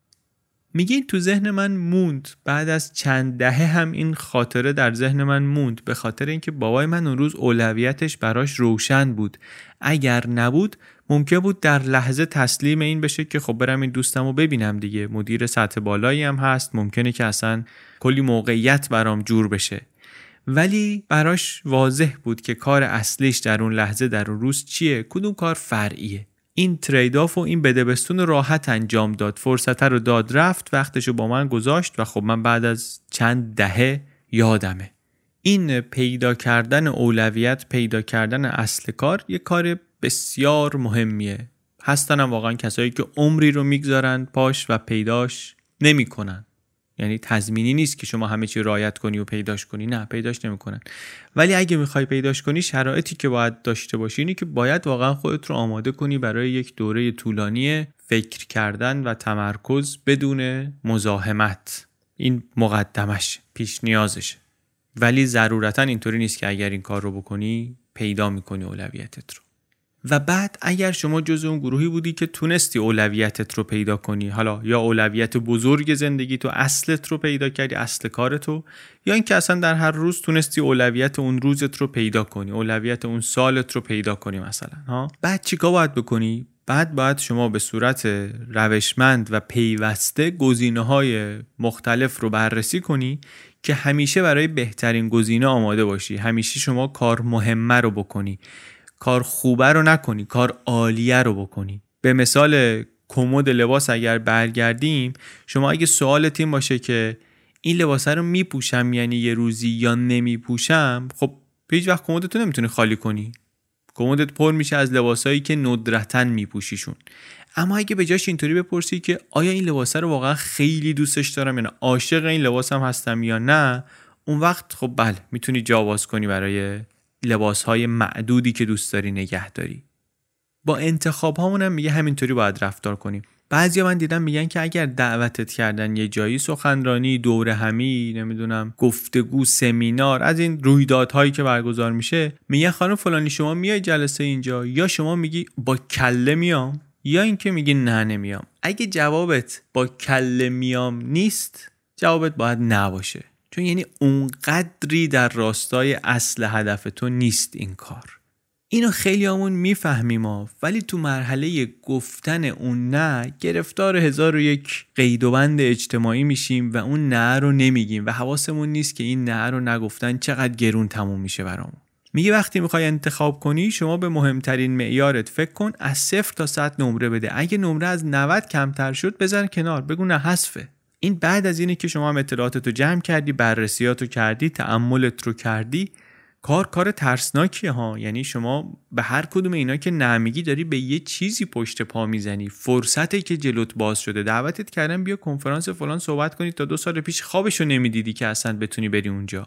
میگه تو ذهن من موند، بعد از چند دهه هم این خاطره در ذهن من موند، به خاطر اینکه بابای من اون روز اولویتش براش روشن بود. اگر نبود ممکن بود در لحظه تسلیم این بشه که خب برم این دوستمو ببینم دیگه، مدیر سطح بالایی هم هست، ممکنه که اصلا کلی موقعیت برام جور بشه. ولی براش واضح بود که کار اصلیش در اون لحظه در اون روز چیه، کدوم کار فرعیه. این ترید آف و این بدبستون راحت انجام داد، فرصت رو داد رفت، وقتشو با من گذاشت و خب من بعد از چند دهه یادمه. این پیدا کردن اولویت، پیدا کردن اصل کار یه کار بسیار مهمیه. هستن هم واقعا کسایی که عمری رو میگذارن پاش و پیداش نمی کنن. یعنی تضمینی نیست که شما همه چی رعایت کنی و پیداش کنی، نه پیداش نمیکنن. ولی اگه میخوای پیداش کنی شرایطی که باید داشته باشی اینه که باید واقعا خودت رو آماده کنی برای یک دوره طولانی فکر کردن و تمرکز بدون مزاحمت. این مقدمش، پیش نیازشه. ولی ضرورتا اینطوری نیست که اگر این کار رو بکنی پیدا میکنی اولویتت رو. و بعد اگر شما جزء اون گروهی بودی که تونستی اولویتت رو پیدا کنی، حالا یا اولویت بزرگ زندگی تو، اصلت رو پیدا کردی، اصل کارتو، یا اینکه اصلا در هر روز تونستی اولویت اون روزت رو پیدا کنی، اولویت اون سالت رو پیدا کنی مثلا ها، بعد چیکار باید بکنی؟ بعد باید شما به صورت روشمند و پیوسته گزینه‌های مختلف رو بررسی کنی که همیشه برای بهترین گزینه آماده باشی. همیشه شما کار مهمه رو بکنی، کار خوبه رو نکنی، کار عالیه رو بکنی. به مثال کمد لباس اگر برگردیم، شما اگه سوالت این باشه که این لباسه رو میپوشم یعنی یه روزی یا نمیپوشم، خب هیچ وقت کمدتو نمیتونی خالی کنی. کمدت پر میشه از لباسایی که ندرتاً میپوشیشون. اما اگه به جاش اینطوری بپرسی که آیا این لباسه رو واقعا خیلی دوستش دارم یا نه، عاشق این لباسم هستم یا نه، اون وقت خب بله میتونی جا باز کنی برای لباسهای معدودی که دوست داری نگه داری. با انتخاب هامون هم میگه همینطوری باید رفتار کنیم. بعضیا من دیدم میگن که اگر دعوتت کردن یه جایی، سخنرانی، دوره همی، نمیدونم گفتگو، سمینار، از این رویدادهایی که برگزار میشه، میگن خانم فلانی شما میای جلسه اینجا، یا شما میگی با کله میام، یا اینکه میگی نه نمیام. اگه جوابت با کله میام نیست، جوابت باید نباشه، چون یعنی اونقدری در راستای اصل هدف تو نیست این کار. اینو خیلی همون میفهمیم ها، ولی تو مرحله گفتن اون نه گرفتار هزار و یک قید و بند اجتماعی میشیم و اون نه رو نمیگیم و حواسمون نیست که این نه رو نگفتن چقدر گرون تموم میشه برامون. میگه وقتی میخوای انتخاب کنی، شما به مهمترین معیارت فکر کن، از صفر تا صد نمره بده. اگه نمره از نود کمتر شد بذار کنار، بگو نه حذفه. این بعد از اینه که شما هم اطلاعاتتو جمع کردی، بررسیاتو کردی، تأملت رو کردی. کار کار ترسناکیه ها، یعنی شما به هر کدوم اینا که نمیگی داری به یه چیزی پشت پا میزنی. فرصتی که جلوت باز شده، دعوتت کردن بیا کنفرانس فلان صحبت کنی، تا دو سال پیش خوابشو نمیدیدی که اصلا بتونی بری اونجا.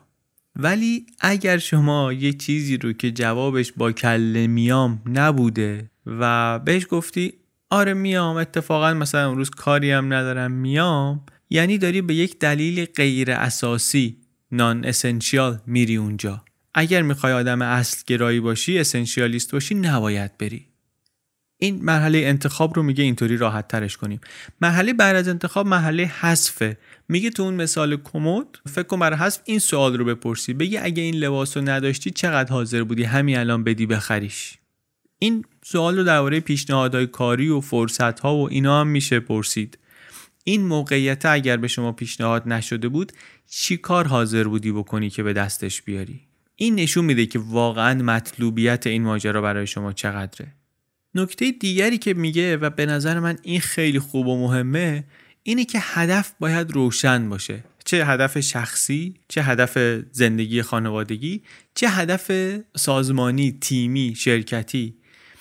ولی اگر شما یه چیزی رو که جوابش با کله میام نبوده و بهش گفتی آره میام، اتفاقا مثلا امروز کاری هم ندارم میام، یعنی داری به یک دلیل غیر اساسی، نان اسنشیال میری اونجا. اگر میخوای آدم اصل گرایی باشی، اسنشیالیست باشی، نباید بری. این مرحله انتخاب رو میگه اینطوری راحت ترش کنیم. مرحله بعد از انتخاب مرحله حذفه. میگه تو اون مثال کمد فکر کن برای حذف این سوال رو بپرسی، بگی اگه این لباس رو نداشتی چقدر حاضر بودی همین الان بدی بخریش. این سوال رو درباره پیشنهادهای کاری و فرصت‌ها و اینا هم میشه پرسید. این موقعیت اگر به شما پیشنهاد نشده بود، چی کار حاضر بودی بکنی که به دستش بیاری؟ این نشون میده که واقعا مطلوبیت این ماجرا برای شما چقدره. نکته دیگری که میگه و به نظر من این خیلی خوب و مهمه، اینه که هدف باید روشن باشه. چه هدف شخصی، چه هدف زندگی خانوادگی، چه هدف سازمانی، تیمی، شرکتی.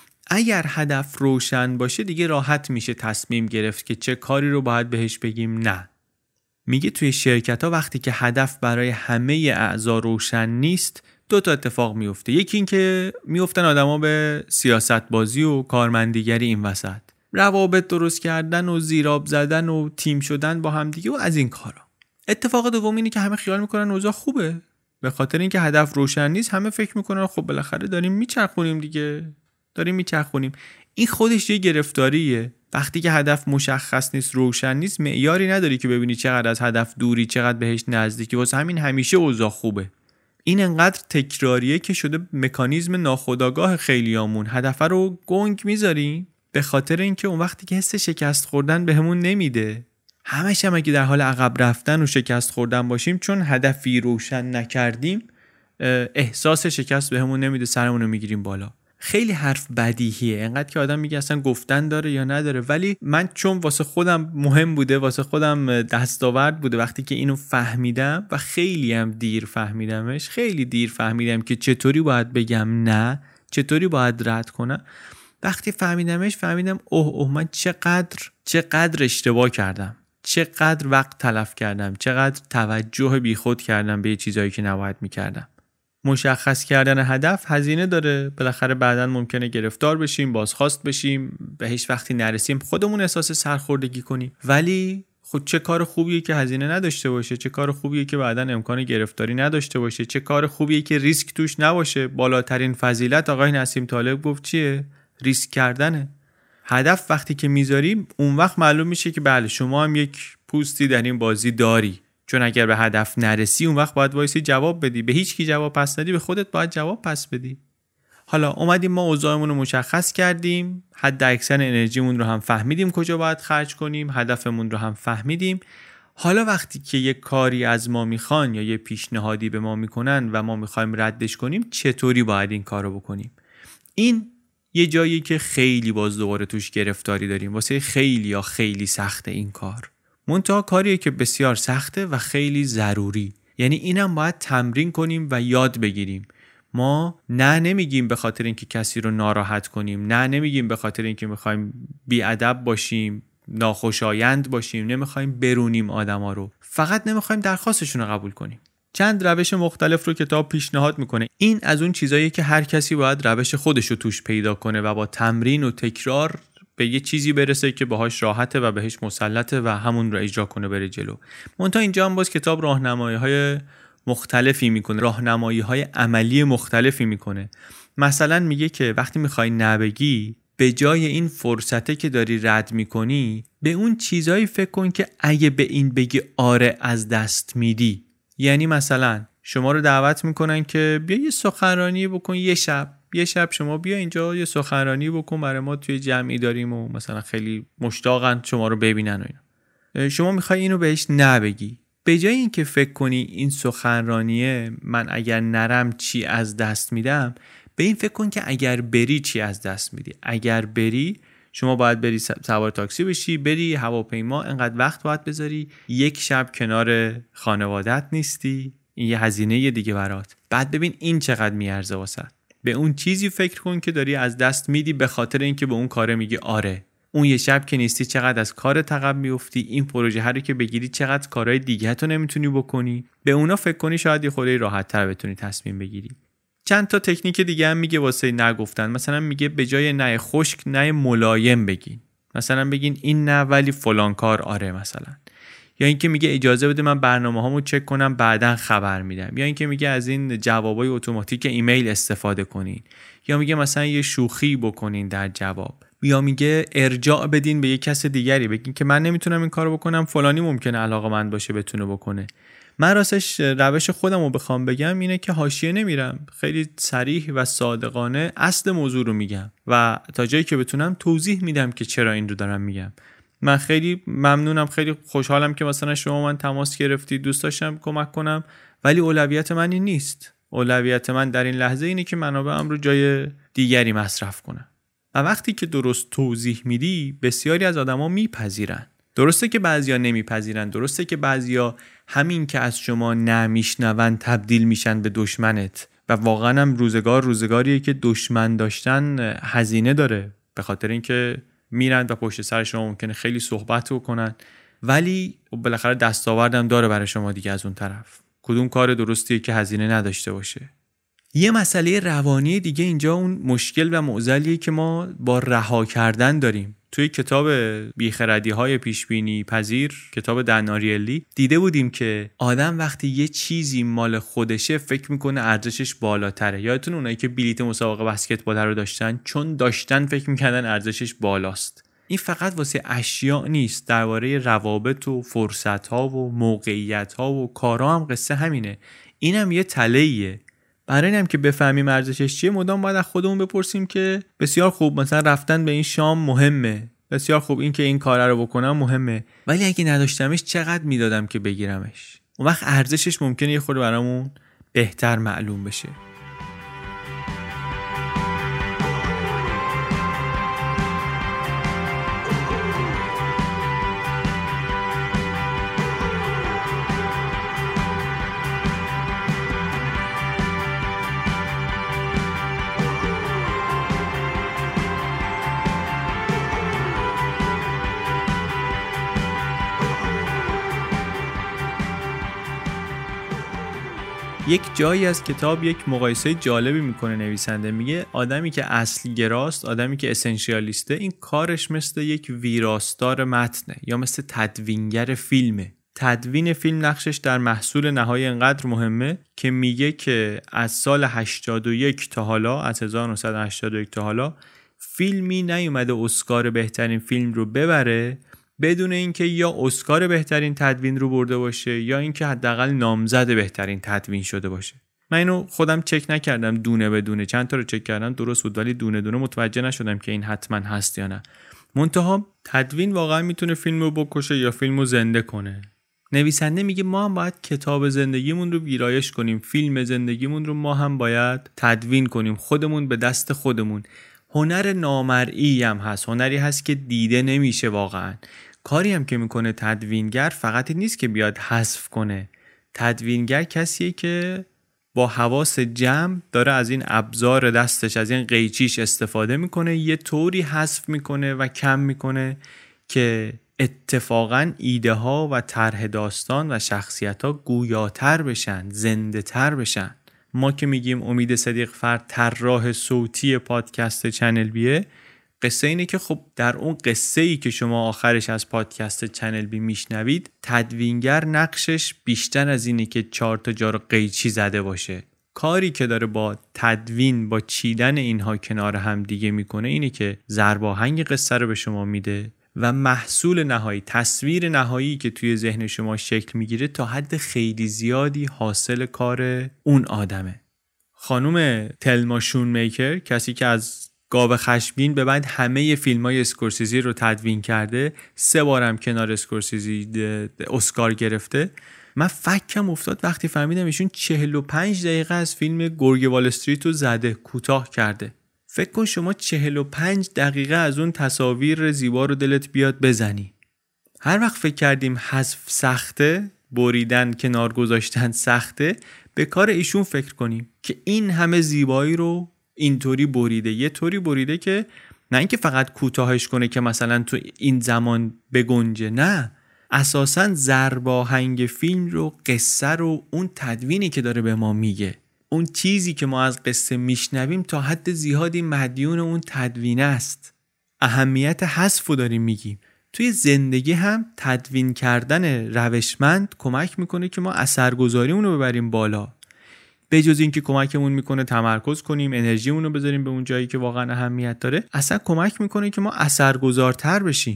اگر هدف روشن باشه دیگه راحت میشه تصمیم گرفت که چه کاری رو باید بهش بگیم نه. میگه توی شرکت ها وقتی که هدف برای همه اعضا روشن نیست، دو تا اتفاق میفته. یکی این که میفتن آدما به سیاست بازی و کارمندیگری این وسط، روابط درست کردن و زیراب زدن و تیم شدن با هم دیگه و از این کارا. اتفاق دوم اینه که همه خیال میکنن اوضاع خوبه، به خاطر اینکه هدف روشن نیست همه فکر میکنن خب بالاخره داریم میچرخونیم دیگه، داریم میچرخونیم. این خودش یه گرفتاریه. وقتی که هدف مشخص نیست، روشن نیست، معیاری نداری که ببینی چقدر از هدف دوری، چقدر بهش نزدیکی، واسه همین همیشه اوضاع خوبه. این انقدر تکراریه که شده مکانیزم ناخودآگاه خیلیامون. هدف رو گنگ میذاریم به خاطر اینکه اون وقتی که حس شکست خوردن بهمون نمیده، همش هم اگه در حال عقب رفتن و شکست خوردن باشیم، چون هدفی روشن نکردیم، احساس شکست بهمون نمیده، سرمون رو میگیریم بالا. خیلی حرف بدیهیه، انقدر که آدم میگه اصلا گفتن داره یا نداره، ولی من چون واسه خودم مهم بوده، واسه خودم دستاورد بوده، وقتی که اینو فهمیدم و خیلی هم دیر فهمیدمش، خیلی دیر فهمیدم که چطوری باید بگم نه، چطوری باید رد کنم. وقتی فهمیدمش فهمیدم اوه اوه من چقدر چقدر اشتباه کردم، چقدر وقت تلف کردم، چقدر توجه بیخود کردم به چیزایی که نباید میکردم. مشخص کردن هدف هزینه داره، بالاخره بعداً ممکنه گرفتار بشیم، بازخواست بشیم، به هیچ وقتی نرسیم، خودمون احساس سرخوردگی کنیم. ولی خود چه کار خوبیه که هزینه نداشته باشه، چه کار خوبیه که بعداً امکان گرفتاری نداشته باشه، چه کار خوبیه که ریسک توش نباشه. بالاترین فضیلت آقای نسیم طالب گفت چیه؟ ریسک کردنه. هدف وقتی که میذاریم اون وقت معلوم میشه که بله شما هم یک پوستی در این بازی داری، چون اگر به هدف نرسی اون وقت باید وایسی جواب بدی، به هیچ کی جواب پس ندی، به خودت باید جواب پس بدی. حالا اومدیم ما اوضاعمون رو مشخص کردیم، حد اکثر انرژیمون رو هم فهمیدیم کجا باید خرج کنیم، هدفمون رو هم فهمیدیم. حالا وقتی که یک کاری از ما میخوان یا یه پیشنهادی به ما میکنن و ما میخوایم ردش کنیم، چطوری باید این کارو بکنیم؟ این یه جایی که خیلی باز دوباره توش گرفتاری داریم، واسه خیلی یا خیلی سخته این کار. منتها کاریه که بسیار سخته و خیلی ضروری. یعنی اینم باید تمرین کنیم و یاد بگیریم. ما نه نمیگیم به خاطر اینکه کسی رو ناراحت کنیم، نه نمیگیم به خاطر اینکه میخوایم بیادب باشیم، ناخوشایند باشیم، نمیخوایم برونیم آدما رو، فقط نمیخوایم درخواستشون رو قبول کنیم. چند روش مختلف رو کتاب پیشنهاد میکنه. این از اون چیزاییه که هر کسی باید روش خودش رو توش پیدا کنه و با تمرین و تکرار به یه چیزی برسه که باهاش راحته و بهش مسلطه و همون رو اجرا کنه بره جلو. منتها اینجا هم باز کتاب راهنمایی‌های مختلفی میکنه، راهنمایی‌های عملی مختلفی میکنه. مثلا میگه که وقتی میخوای نبگی، به جای این فرصته که داری رد میکنی به اون چیزایی فکر کن که اگه به این بگی آره از دست میدی. یعنی مثلا شما رو دعوت میکنن که بیا یه سخنرانی بکن یه شب یه شب شما بیا اینجا یه سخنرانی بکن برای ما توی جمعی داریم و مثلا خیلی مشتاقن شما رو ببینن و اینا. شما میخوای اینو بهش نبگی، به جای اینکه فکر کنی این سخنرانیه من اگر نرم چی از دست میدم، به این فکر کن که اگر بری چی از دست میدی. اگر بری شما باید بری سوار تاکسی بشی، بری هواپیما، انقدر وقت باید بذاری، یک شب کنار خانوادت نیستی، این یه هزینه دیگه برات. بعد ببین این چقدر میارزه واسه. به اون چیزی فکر کن که داری از دست میدی به خاطر اینکه به اون کار میگی آره. اون یه شب که نیستی چقدر از کار عقب میافتی، این پروژه هر که بگیری چقدر کارهای دیگه تو نمیتونی بکنی. به اونا فکر کنی شاید یه خورده راحت‌تر بتونی تصمیم بگیری. چند تا تکنیک دیگه هم میگه واسه نگفتن. مثلا میگه به جای نه خشک نه ملایم بگین. مثلا بگین این نه ولی فلان کار آره مثلا. یا اینکه میگه اجازه بده من برنامه‌هامو چک کنم بعداً خبر میدم. یا اینکه میگه از این جوابای اتوماتیک ایمیل استفاده کنین. یا میگه مثلا یه شوخی بکنین در جواب. یا میگه ارجاع بدین به یه کس دیگری، بگین که من نمیتونم این کارو بکنم، فلانی ممکنه علاقه‌مند باشه بتونه بکنه. من راستش روش خودم رو بخوام بگم اینه که حاشیه نمیرم، خیلی صریح و صادقانه اصل موضوع رو میگم و تا جایی که بتونم توضیح میدم که چرا این رو دارم میگم. من خیلی ممنونم، خیلی خوشحالم که مثلا شما من تماس گرفتید، دوست داشتم کمک کنم، ولی اولویت من این نیست. اولویت من در این لحظه اینه که منابعم رو جای دیگری مصرف کنم. و وقتی که درست توضیح میدی بسیاری از آدما میپذیرن. درسته که بعضیا نمیپذیرن، درسته که بعضیا همین که از شما نمیشنون تبدیل میشن به دشمنت و واقعا هم روزگار روزگاریه که دشمن داشتن هزینه داره، به خاطر اینکه میرن و پشت سر شما ممکنه خیلی صحبت بکنن، ولی بالاخره دستاوردم داره برای شما دیگه. از اون طرف کدوم کار درستیه که هزینه نداشته باشه؟ یه مسئله روانی دیگه اینجا اون مشکل و معضلیه که ما با رها کردن داریم. توی کتاب بیخردی‌های پیشبینی پذیر، کتاب دن آریلی، دیده بودیم که آدم وقتی یه چیزی مال خودشه فکر میکنه ارزشش بالاتره. یادتون اونایی که بلیت مسابقه بسکتبال رو داشتن، چون داشتن فکر میکردن ارزشش بالاست. این فقط واسه اشیاء نیست، درباره روابط و فرصت‌ها و موقعیت‌ها و کارها هم قصه همینه. اینم یه تله‌ایه. برای اینم که بفهمیم ارزشش چیه، مدام باید از خودمون بپرسیم که بسیار خوب مثلا رفتن به این شام مهمه، بسیار خوب این که این کار رو بکنم مهمه، ولی اگه نداشتمش چقدر میدادم که بگیرمش؟ اون وقت ارزشش ممکنه یه خورده برامون بهتر معلوم بشه. یک جایی از کتاب یک مقایسه جالبی میکنه نویسنده. میگه آدمی که اصل گراست، آدمی که اسنشیالیسته، این کارش مثل یک ویراستار متنه یا مثل تدوینگر فیلمه. تدوین فیلم نقشش در محصول نهایی انقدر مهمه که میگه که از سال هشتاد و یک تا حالا، از هزار و نهصد و هشتاد و یک تا حالا، فیلمی نیومده اسکار بهترین فیلم رو ببره بدون اینکه یا اسکار بهترین تدوین رو برده باشه یا اینکه حداقل نامزد بهترین تدوین شده باشه. من اینو خودم چک نکردم دونه به دونه، چند تا رو چک کردم درست بود، ولی دونه دونه متوجه نشدم که این حتما هست یا نه. منتها تدوین واقعا میتونه فیلم رو بکشه یا فیلم رو زنده کنه. نویسنده میگه ما هم باید کتاب زندگیمون رو ویرایش کنیم، فیلم زندگیمون رو ما هم باید تدوین کنیم، خودمون به دست خودمون. هنر نامرئی هم هست، هنری هست که دیده نمیشه واقعا. کاری هم که میکنه تدوینگر فقط نیست که بیاد حذف کنه. تدوینگر کسیه که با حواس جمع داره از این ابزار دستش، از این قیچیش استفاده میکنه، یه طوری حذف میکنه و کم میکنه که اتفاقاً ایده ها و طرح داستان و شخصیت ها گویاتر بشن، زنده تر بشن. ما که میگیم امید صدیق فرد طراح صوتی پادکست چنل بیه، قصه اینه که خب در اون قصه ای که شما آخرش از پادکست چنل بی میشنوید، تدوینگر نقشش بیشتر از اینه که چهار تا جا رو قیچی زده باشه. کاری که داره با تدوین، با چیدن اینها کنار هم دیگه میکنه اینه که ضرب آهنگ قصه رو به شما میده و محصول نهایی، تصویر نهایی که توی ذهن شما شکل میگیره تا حد خیلی زیادی حاصل کار اون آدمه. خانم تلما شونمیکر، کسی که از گاو خشمگین به بعد همه فیلم‌های اسکورسیزی رو تدوین کرده، سه بارم کنار اسکورسیزی اسکار گرفته، من فکرم افتاد وقتی فهمیدم ایشون چهل و پنج دقیقه از فیلم گرگ وال استریت رو زده، کوتاه کرده. فکر کن شما چهل و پنج دقیقه از اون تصاویر زیبا رو دلت بیاد بزنی. هر وقت فکر کردیم حذف سخته، بریدن، کنار گذاشتن سخته، به کار ایشون فکر کنیم که این همه زیبایی رو اینطوری بریده، یه طوری بریده که نه اینکه فقط کوتاهش کنه که مثلا تو این زمان بگنجه، نه، اساساً ضرب آهنگ فیلم رو، قصه رو، اون تدوینی که داره به ما میگه، اون چیزی که ما از قصه میشنویم تا حد زیادی مدیون اون تدوین است. اهمیت حذف رو داریم میگیم. توی زندگی هم تدوین کردن روشمند کمک میکنه که ما اثرگذاریمون رو ببریم بالا. به جز این که کمکمون میکنه تمرکز کنیم، انرژیمون رو بذاریم به اون جایی که واقعا اهمیت داره، اصلا کمک میکنه که ما اثرگذارتر بشیم.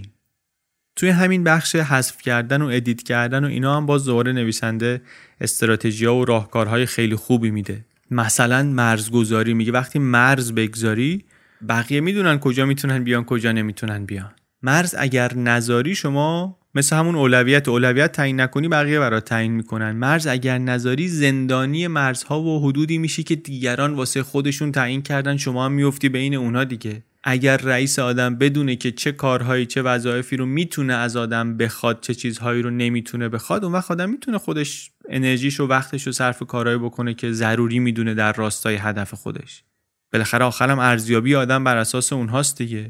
توی همین بخش حذف کردن و ادیت کردن و اینا هم باز دوباره نویسنده استراتژی‌ها و راهکارهای خیلی خوبی میده. مثلا مرزگذاری، میگه وقتی مرز بگذاری بقیه میدونن کجا میتونن بیان، کجا نمیتونن بیان. مرز اگر نذاری، شما مثل همون اولویت اولویت تعیین نکنی بقیه برات تعیین میکنن. مرز اگر نذاری زندانی مرزها و حدودی میشی که دیگران واسه خودشون تعیین کردن، شما هم میافتی بین اونها دیگه. اگر رئیس آدم بدونه که چه کارهایی، چه وظایفی رو میتونه از آدم بخواد، چه چیزهایی رو نمیتونه بخواد، اون وقت آدم میتونه خودش انرژیش و وقتش رو صرف کارهایی بکنه که ضروری میدونه در راستای هدف خودش. بالاخره آخرام ارزیابی آدم بر اساس اونهاست دیگه.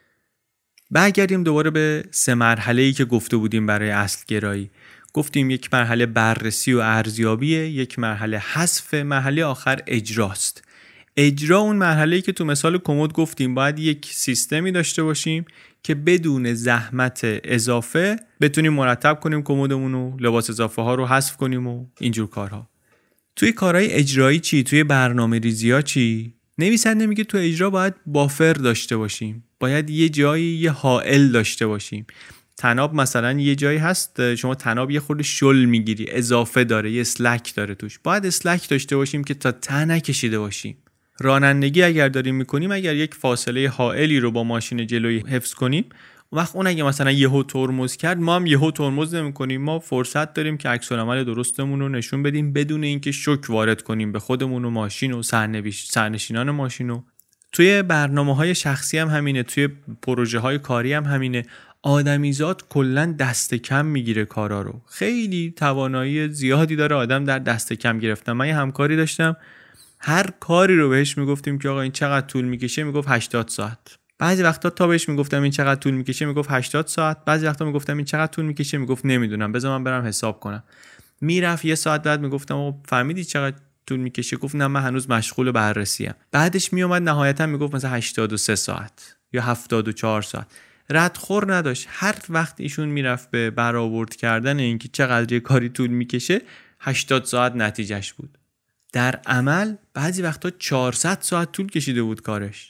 برگردیم دوباره به سه مرحله‌ای که گفته بودیم برای اصل گرایی. گفتیم یک مرحله بررسی و ارزیابیه، یک مرحله حذف، مرحله آخر اجراست. اجرا اون مرحله‌ای که تو مثال کمد گفتیم، باید یک سیستمی داشته باشیم که بدون زحمت اضافه بتونیم مرتب کنیم کمدمون و لباس اضافه ها رو حذف کنیم و اینجور کارها. توی کارهای اجرایی چی؟ توی برنامه ریزی ها چی؟ نویسنده میگه تو اجرا باید بافر داشته باشیم، باید یه جایی یه حائل داشته باشیم. تناب مثلا یه جایی هست شما تناب یه خورده شل میگیری، اضافه داره، یه اسلک داره توش، باید اسلک داشته باشیم که تا ته نکشیده باشیم. رانندگی اگر داریم میکنیم، اگر یک فاصله حائلی رو با ماشین جلویی حفظ کنیم، اون وقت اون اگه مثلا یهو ترمز کرد، ما هم یهو ترمز نمی‌کنیم، ما فرصت داریم که عکس العمل درستمون رو نشون بدیم بدون اینکه شوک وارد کنیم به خودمون و ماشین و سرنشینان ماشین. و توی برنامه‌های شخصی هم همینه، توی پروژه‌های کاری هم همینه. آدمیزاد کلا دست کم میگیره کارا رو، خیلی توانایی زیادی داره آدم در دست کم گرفتن. من یه همکاری داشتم، هر کاری رو بهش میگفتیم که آقا این چقدر طول میکشه، میگفت هشتاد ساعت. بعضی وقتا تا بهش میگفتم این چقدر طول میکشه، میگفت هشتاد ساعت. بعضی وقتا میگفتم این چقدر طول میکشه، میگفت نمیدونم، بذار من برم حساب کنم. میرفت یه ساعت بعد میگفتم آقا فهمیدی چقدر طول میکشه؟ گفت نه من هنوز مشغول بررسی‌ام. بعدش میومد نهایتا میگفت مثلا هشتاد و سه ساعت یا هفتاد و چهار ساعت. ردخور نداشت. هر وقت ایشون میرفت به برآورد کردن اینکه چقدر کاری طول میکشه، هشتاد ساعت نتیجهش بود. در عمل بعضی وقتا چهارصد ساعت طول کشیده بود کارش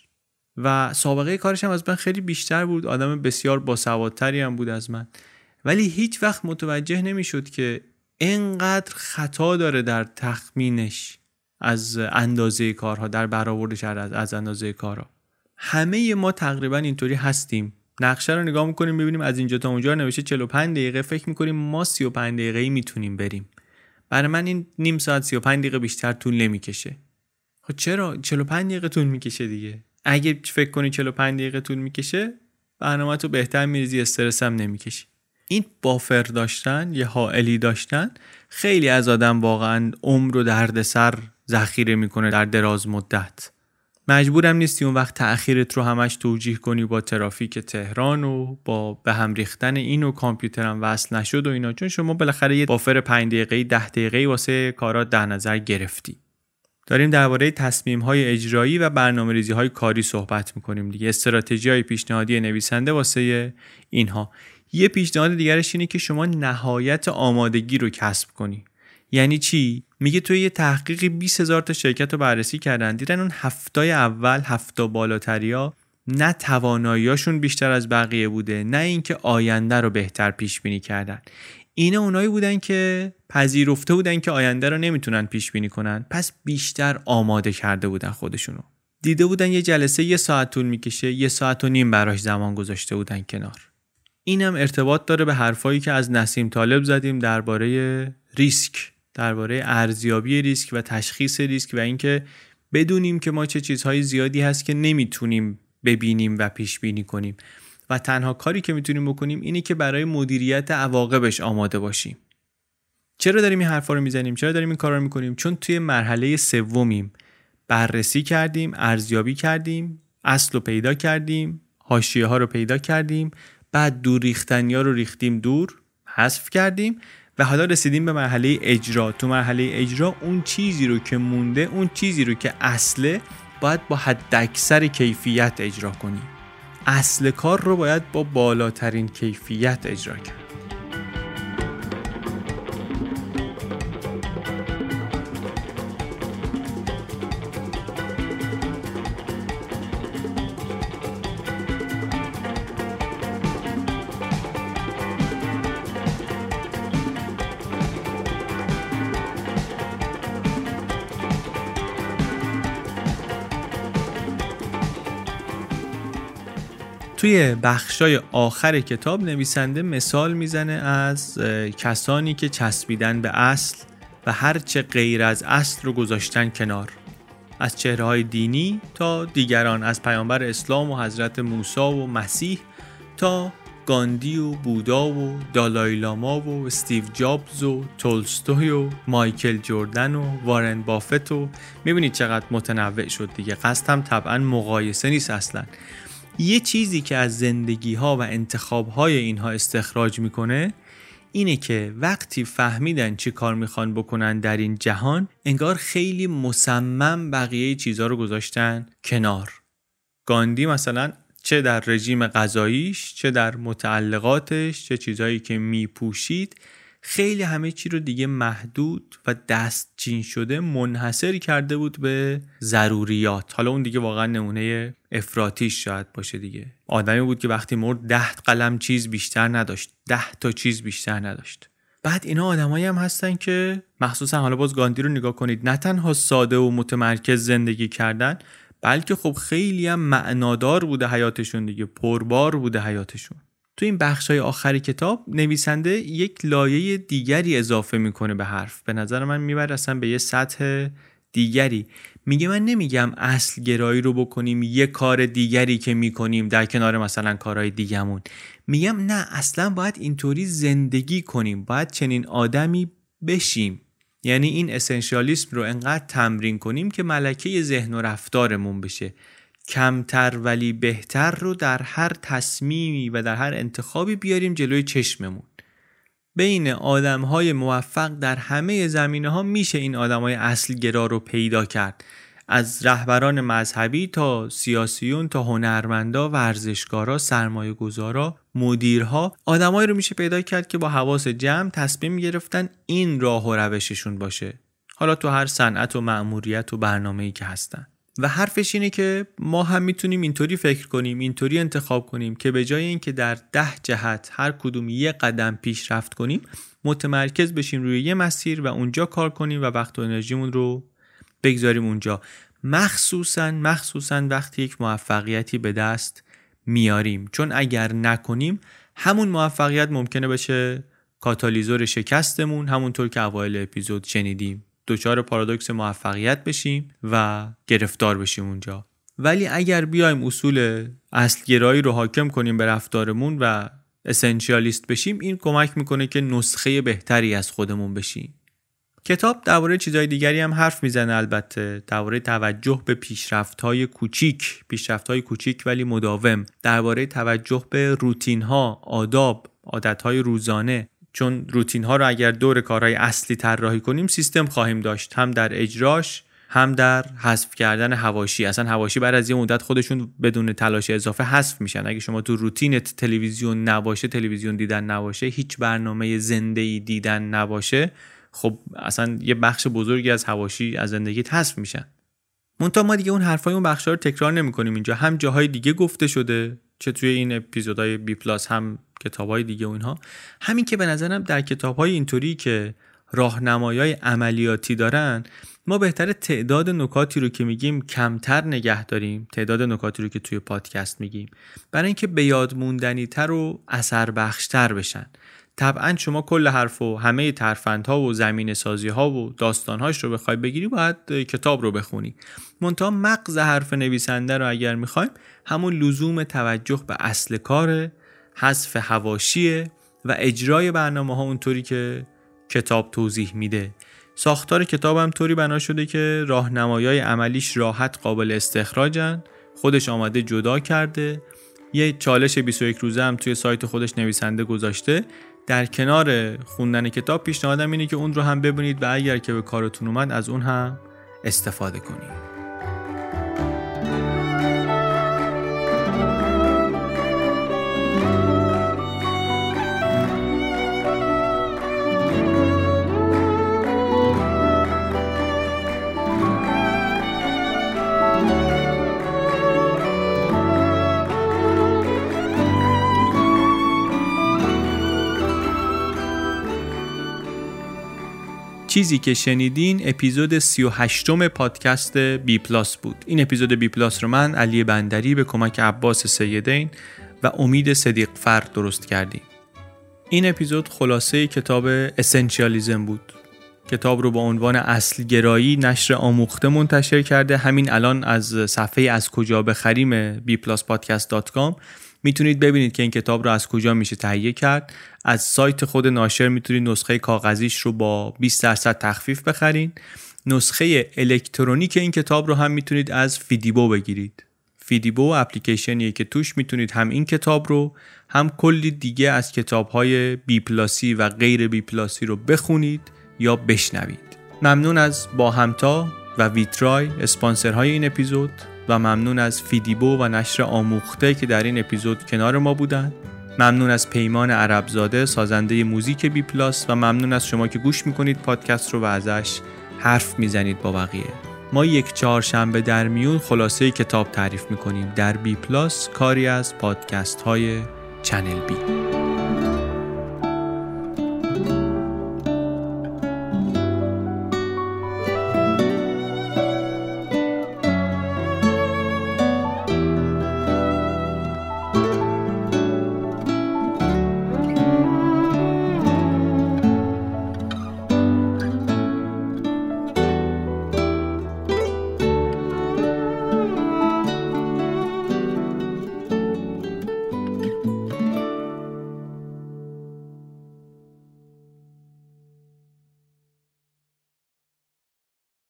و سابقه کارش هم از من خیلی بیشتر بود، آدم بسیار باسوادتری هم بود از من، ولی هیچ وقت متوجه نمیشد که اینقدر خطا داره در تخمینش از اندازه کارها، در برآوردش از اندازه کارها. همه ما تقریبا اینطوری هستیم. نقشه رو نگاه میکنیم ببینیم از اینجا تا اونجا نوشته چهل و پنج دقیقه، فکر میکنیم ما سی و پنج دقیقه‌ای میتونیم بریم. برای من این نیم ساعت سی و پنج دقیقه بیشتر طول نمیکشه. خب چرا؟ چهل و پنج دقیقه طول میکشه دیگه. اگه فکر کنی چهل و پنج دقیقه طول میکشه، برنامه تو بهتر میریزی، استرس هم نمیکشی. این بافر داشتن، یه حائلی داشتن، خیلی از آدم واقعا عمر و دردسر ذخیره میکنه در دراز مدت. مجبورم نیستی اون وقت تأخیرت رو همش توجیه کنی با ترافیک تهران و با به هم ریختن این و کامپیوترم وصل نشد و اینا، چون شما بالاخره یه بافر پنج دقیقه‌ای ده دقیقه‌ای واسه کارات در نظر گرفتی. داریم درباره تصمیم‌های اجرایی و برنامه‌ریزی‌های کاری صحبت می‌کنیم دیگه، استراتژی‌های پیشنهادی نویسنده واسه اینها. یه پیشنهاد دیگرش اینه که شما نهایت آمادگی رو کسب کنی. یعنی چی؟ میگه توی یه تحقیقی بیست هزار تا شرکت رو بررسی کردن، دیدن اون هفتای اول، هفتا بالاتریا، نه تواناییاشون بیشتر از بقیه بوده، نه اینکه آینده رو بهتر پیش بینی کردن. اینا اونایی بودن که پذیرفته بودن که آینده رو نمیتونن پیش بینی کنن، پس بیشتر آماده کرده بودن خودشونو. دیده بودن یه جلسه یه ساعت طول میکشه، یه ساعت و نیم براش زمان گذاشته بودن کنار. اینم ارتباط داره به حرفایی که از نسیم طالب زدیم درباره ریسک، درباره ارزیابی ریسک و تشخیص ریسک و اینکه بدونیم که ما چه چیزهای زیادی هست که نمیتونیم ببینیم و پیش بینی کنیم و تنها کاری که میتونیم بکنیم اینه که برای مدیریت عواقبش آماده باشیم. چرا داریم این حرفا رو میزنیم؟ چرا داریم این کارا رو میکنیم؟ چون توی مرحله سومیم، بررسی کردیم، ارزیابی کردیم، اصل رو پیدا کردیم، حاشیه ها رو پیدا کردیم، بعد دور ریختنیا رو ریختیم دور، حذف کردیم و حالا رسیدیم به مرحله اجرا. تو مرحله اجرا اون چیزی رو که مونده، اون چیزی رو که اصله، باید با حداکثر کیفیت اجرا کنیم. اصل کار رو باید با بالاترین کیفیت اجرا کرد. توی بخشای آخر کتاب نویسنده مثال میزنه از کسانی که چسبیدن به اصل و هر چه غیر از اصل رو گذاشتن کنار، از چهره‌های دینی تا دیگران، از پیامبر اسلام و حضرت موسی و مسیح تا گاندی و بودا و دالای لاما و استیو جابز و تولستوی و مایکل جردن و وارن بافت و میبینید چقدر متنوع شد دیگه. قصد هم طبعا مقایسه نیست اصلا. یه چیزی که از زندگی ها و انتخاب های اینها استخراج میکنه اینه که وقتی فهمیدن چی کار میخوان بکنن در این جهان، انگار خیلی مصمم بقیه چیزها رو گذاشتن کنار. گاندی مثلا چه در رژیم غذاییش، چه در متعلقاتش، چه چیزهایی که میپوشید، خیلی همه چی رو دیگه محدود و دستچین شده منحصر کرده بود به ضروریات. حالا اون دیگه واقعا نمونه افراطیش شاید باشه دیگه. آدمی بود که وقتی مرد ده قلم چیز بیشتر نداشت، ده تا چیز بیشتر نداشت. بعد اینا آدمایی هم هستن که مخصوصا حالا باز گاندی رو نگاه کنید، نه تنها ساده و متمرکز زندگی کردن، بلکه خب خیلی هم معنادار بوده حیاتشون دیگه، پربار بوده حیاتشون. تو این بخشای آخری کتاب نویسنده یک لایه دیگری اضافه میکنه به حرف. به نظر من میبره اصلا به یه سطح دیگری. میگه من نمیگم اصل گرایی رو بکنیم یه کار دیگری که میکنیم در کنار مثلا کارهای دیگمون. میگم نه، اصلا باید اینطوری زندگی کنیم، باید چنین آدمی بشیم. یعنی این اسنشیالیسم رو انقدر تمرین کنیم که ملکه ذهن و رفتارمون بشه. کمتر ولی بهتر رو در هر تصمیمی و در هر انتخابی بیاریم جلوی چشممون. بین آدم‌های موفق در همه زمینه‌ها میشه این آدم‌های اصل گرا رو پیدا کرد. از رهبران مذهبی تا سیاسیون تا هنرمندا، ورزشکارا، سرمایه‌گذارا، مدیرها، آدمایی رو میشه پیدا کرد که با حواس جمع تصمیم گرفتن این راه و روششون باشه. حالا تو هر صنعت و مأموریت و برنامه‌ای که هستن. و حرفش اینه که ما هم میتونیم اینطوری فکر کنیم، اینطوری انتخاب کنیم که به جای اینکه در ده جهت هر کدوم یه قدم پیشرفت کنیم، متمرکز بشیم روی یه مسیر و اونجا کار کنیم و وقت و انرژیمون رو بگذاریم اونجا. مخصوصاً مخصوصاً وقتی یک موفقیتی به دست میاریم، چون اگر نکنیم همون موفقیت ممکنه بشه کاتالیزور شکستمون، همونطور که اوایل اپیزود شنیدیم. دچار پارادوکس موفقیت بشیم و گرفتار بشیم اونجا. ولی اگر بیایم اصول اصلگرایی رو حاکم کنیم به رفتارمون و اسنشیالیست بشیم، این کمک میکنه که نسخه بهتری از خودمون بشیم. کتاب درباره چیزهای دیگری هم حرف میزنه، البته درباره توجه به پیشرفت‌های کوچیک، پیشرفت‌های کوچیک ولی مداوم، درباره توجه به روتین‌ها، آداب، عادت‌های روزانه. چون روتین ها رو اگر دور کارهای اصلی طراحی کنیم سیستم خواهیم داشت، هم در اجراش هم در حذف کردن حواشی. اصلا حواشی بعد از یه مدت خودشون بدون تلاش اضافه حذف میشن. اگه شما تو روتینت تلویزیون نباشه، تلویزیون دیدن نباشه، هیچ برنامه زنده‌ای دیدن نباشه، خب اصلا یه بخش بزرگی از حواشی از زندگیت حذف میشن. منتها ما دیگه اون حرفای اون بخشا رو تکرار نمی‌کنیم اینجا. هم جاهای دیگه گفته شده، چه توی این اپیزودهای بی پلاس، هم کتاب‌های دیگه و اینها. همین که به نظرم در کتاب‌های اینطوری که راهنمایی‌های عملیاتی دارن، ما بهتره تعداد نکاتی رو که میگیم کمتر نگه داریم، تعداد نکاتی رو که توی پادکست میگیم، برای اینکه به یاد موندنی‌تر و اثر بخش‌تر بشن. طبعا شما کل حرف و همه ترفندها و زمینه سازی‌ها و داستان‌هاش رو بخوای بگیری، باید کتاب رو بخونی. منتها مغز حرف نویسنده رو اگر میخوایم، همون لزوم توجه به اصل کار، حذف حواشیه و اجرای برنامه‌ها اونطوری که کتاب توضیح میده. ساختار کتاب هم طوری بنا شده که راهنمایی‌های عملیش راحت قابل استخراجن، خودش آماده جدا کرده. یه چالش بیست و یک روزه هم توی سایت خودش نویسنده گذاشته. در کنار خوندن کتاب پیشنهادم اینه که اون رو هم ببینید و اگر که به کارتون اومد از اون هم استفاده کنید. چیزی که شنیدین اپیزود سی و هشتم پادکست بی پلاس بود. این اپیزود بی پلاس رو من علی بندری به کمک عباس سیدین و امید صدیق فرد درست کردیم. این اپیزود خلاصه کتاب اسنشیالیزم بود. کتاب رو با عنوان اصل گرایی نشر آموخته منتشر کرده. همین الان از صفحه از کجا بخریم بی پلاس پادکست دات کام میتونید ببینید که این کتاب رو از کجا میشه تهیه کرد. از سایت خود ناشر میتونید نسخه کاغذیش رو با بیست درصد تخفیف بخرید. نسخه الکترونیک این کتاب رو هم میتونید از فیدیبو بگیرید. فیدیبو اپلیکیشنیه که توش میتونید هم این کتاب رو هم کلی دیگه از کتاب‌های بی پلاسی و غیر بی پلاسی رو بخونید یا بشنوید. ممنون از با همتا و ویترای اسپانسرهای این اپیزود و ممنون از فیدیبو و نشر آموخته که در این اپیزود کنار ما بودن. ممنون از پیمان عربزاده سازنده موزیک بی پلاس و ممنون از شما که گوش میکنید پادکست رو و ازش حرف میزنید با بقیه. ما یک چهارشنبه در میون خلاصه کتاب تعریف میکنیم در بی پلاس، کاری از پادکست های چنل بی.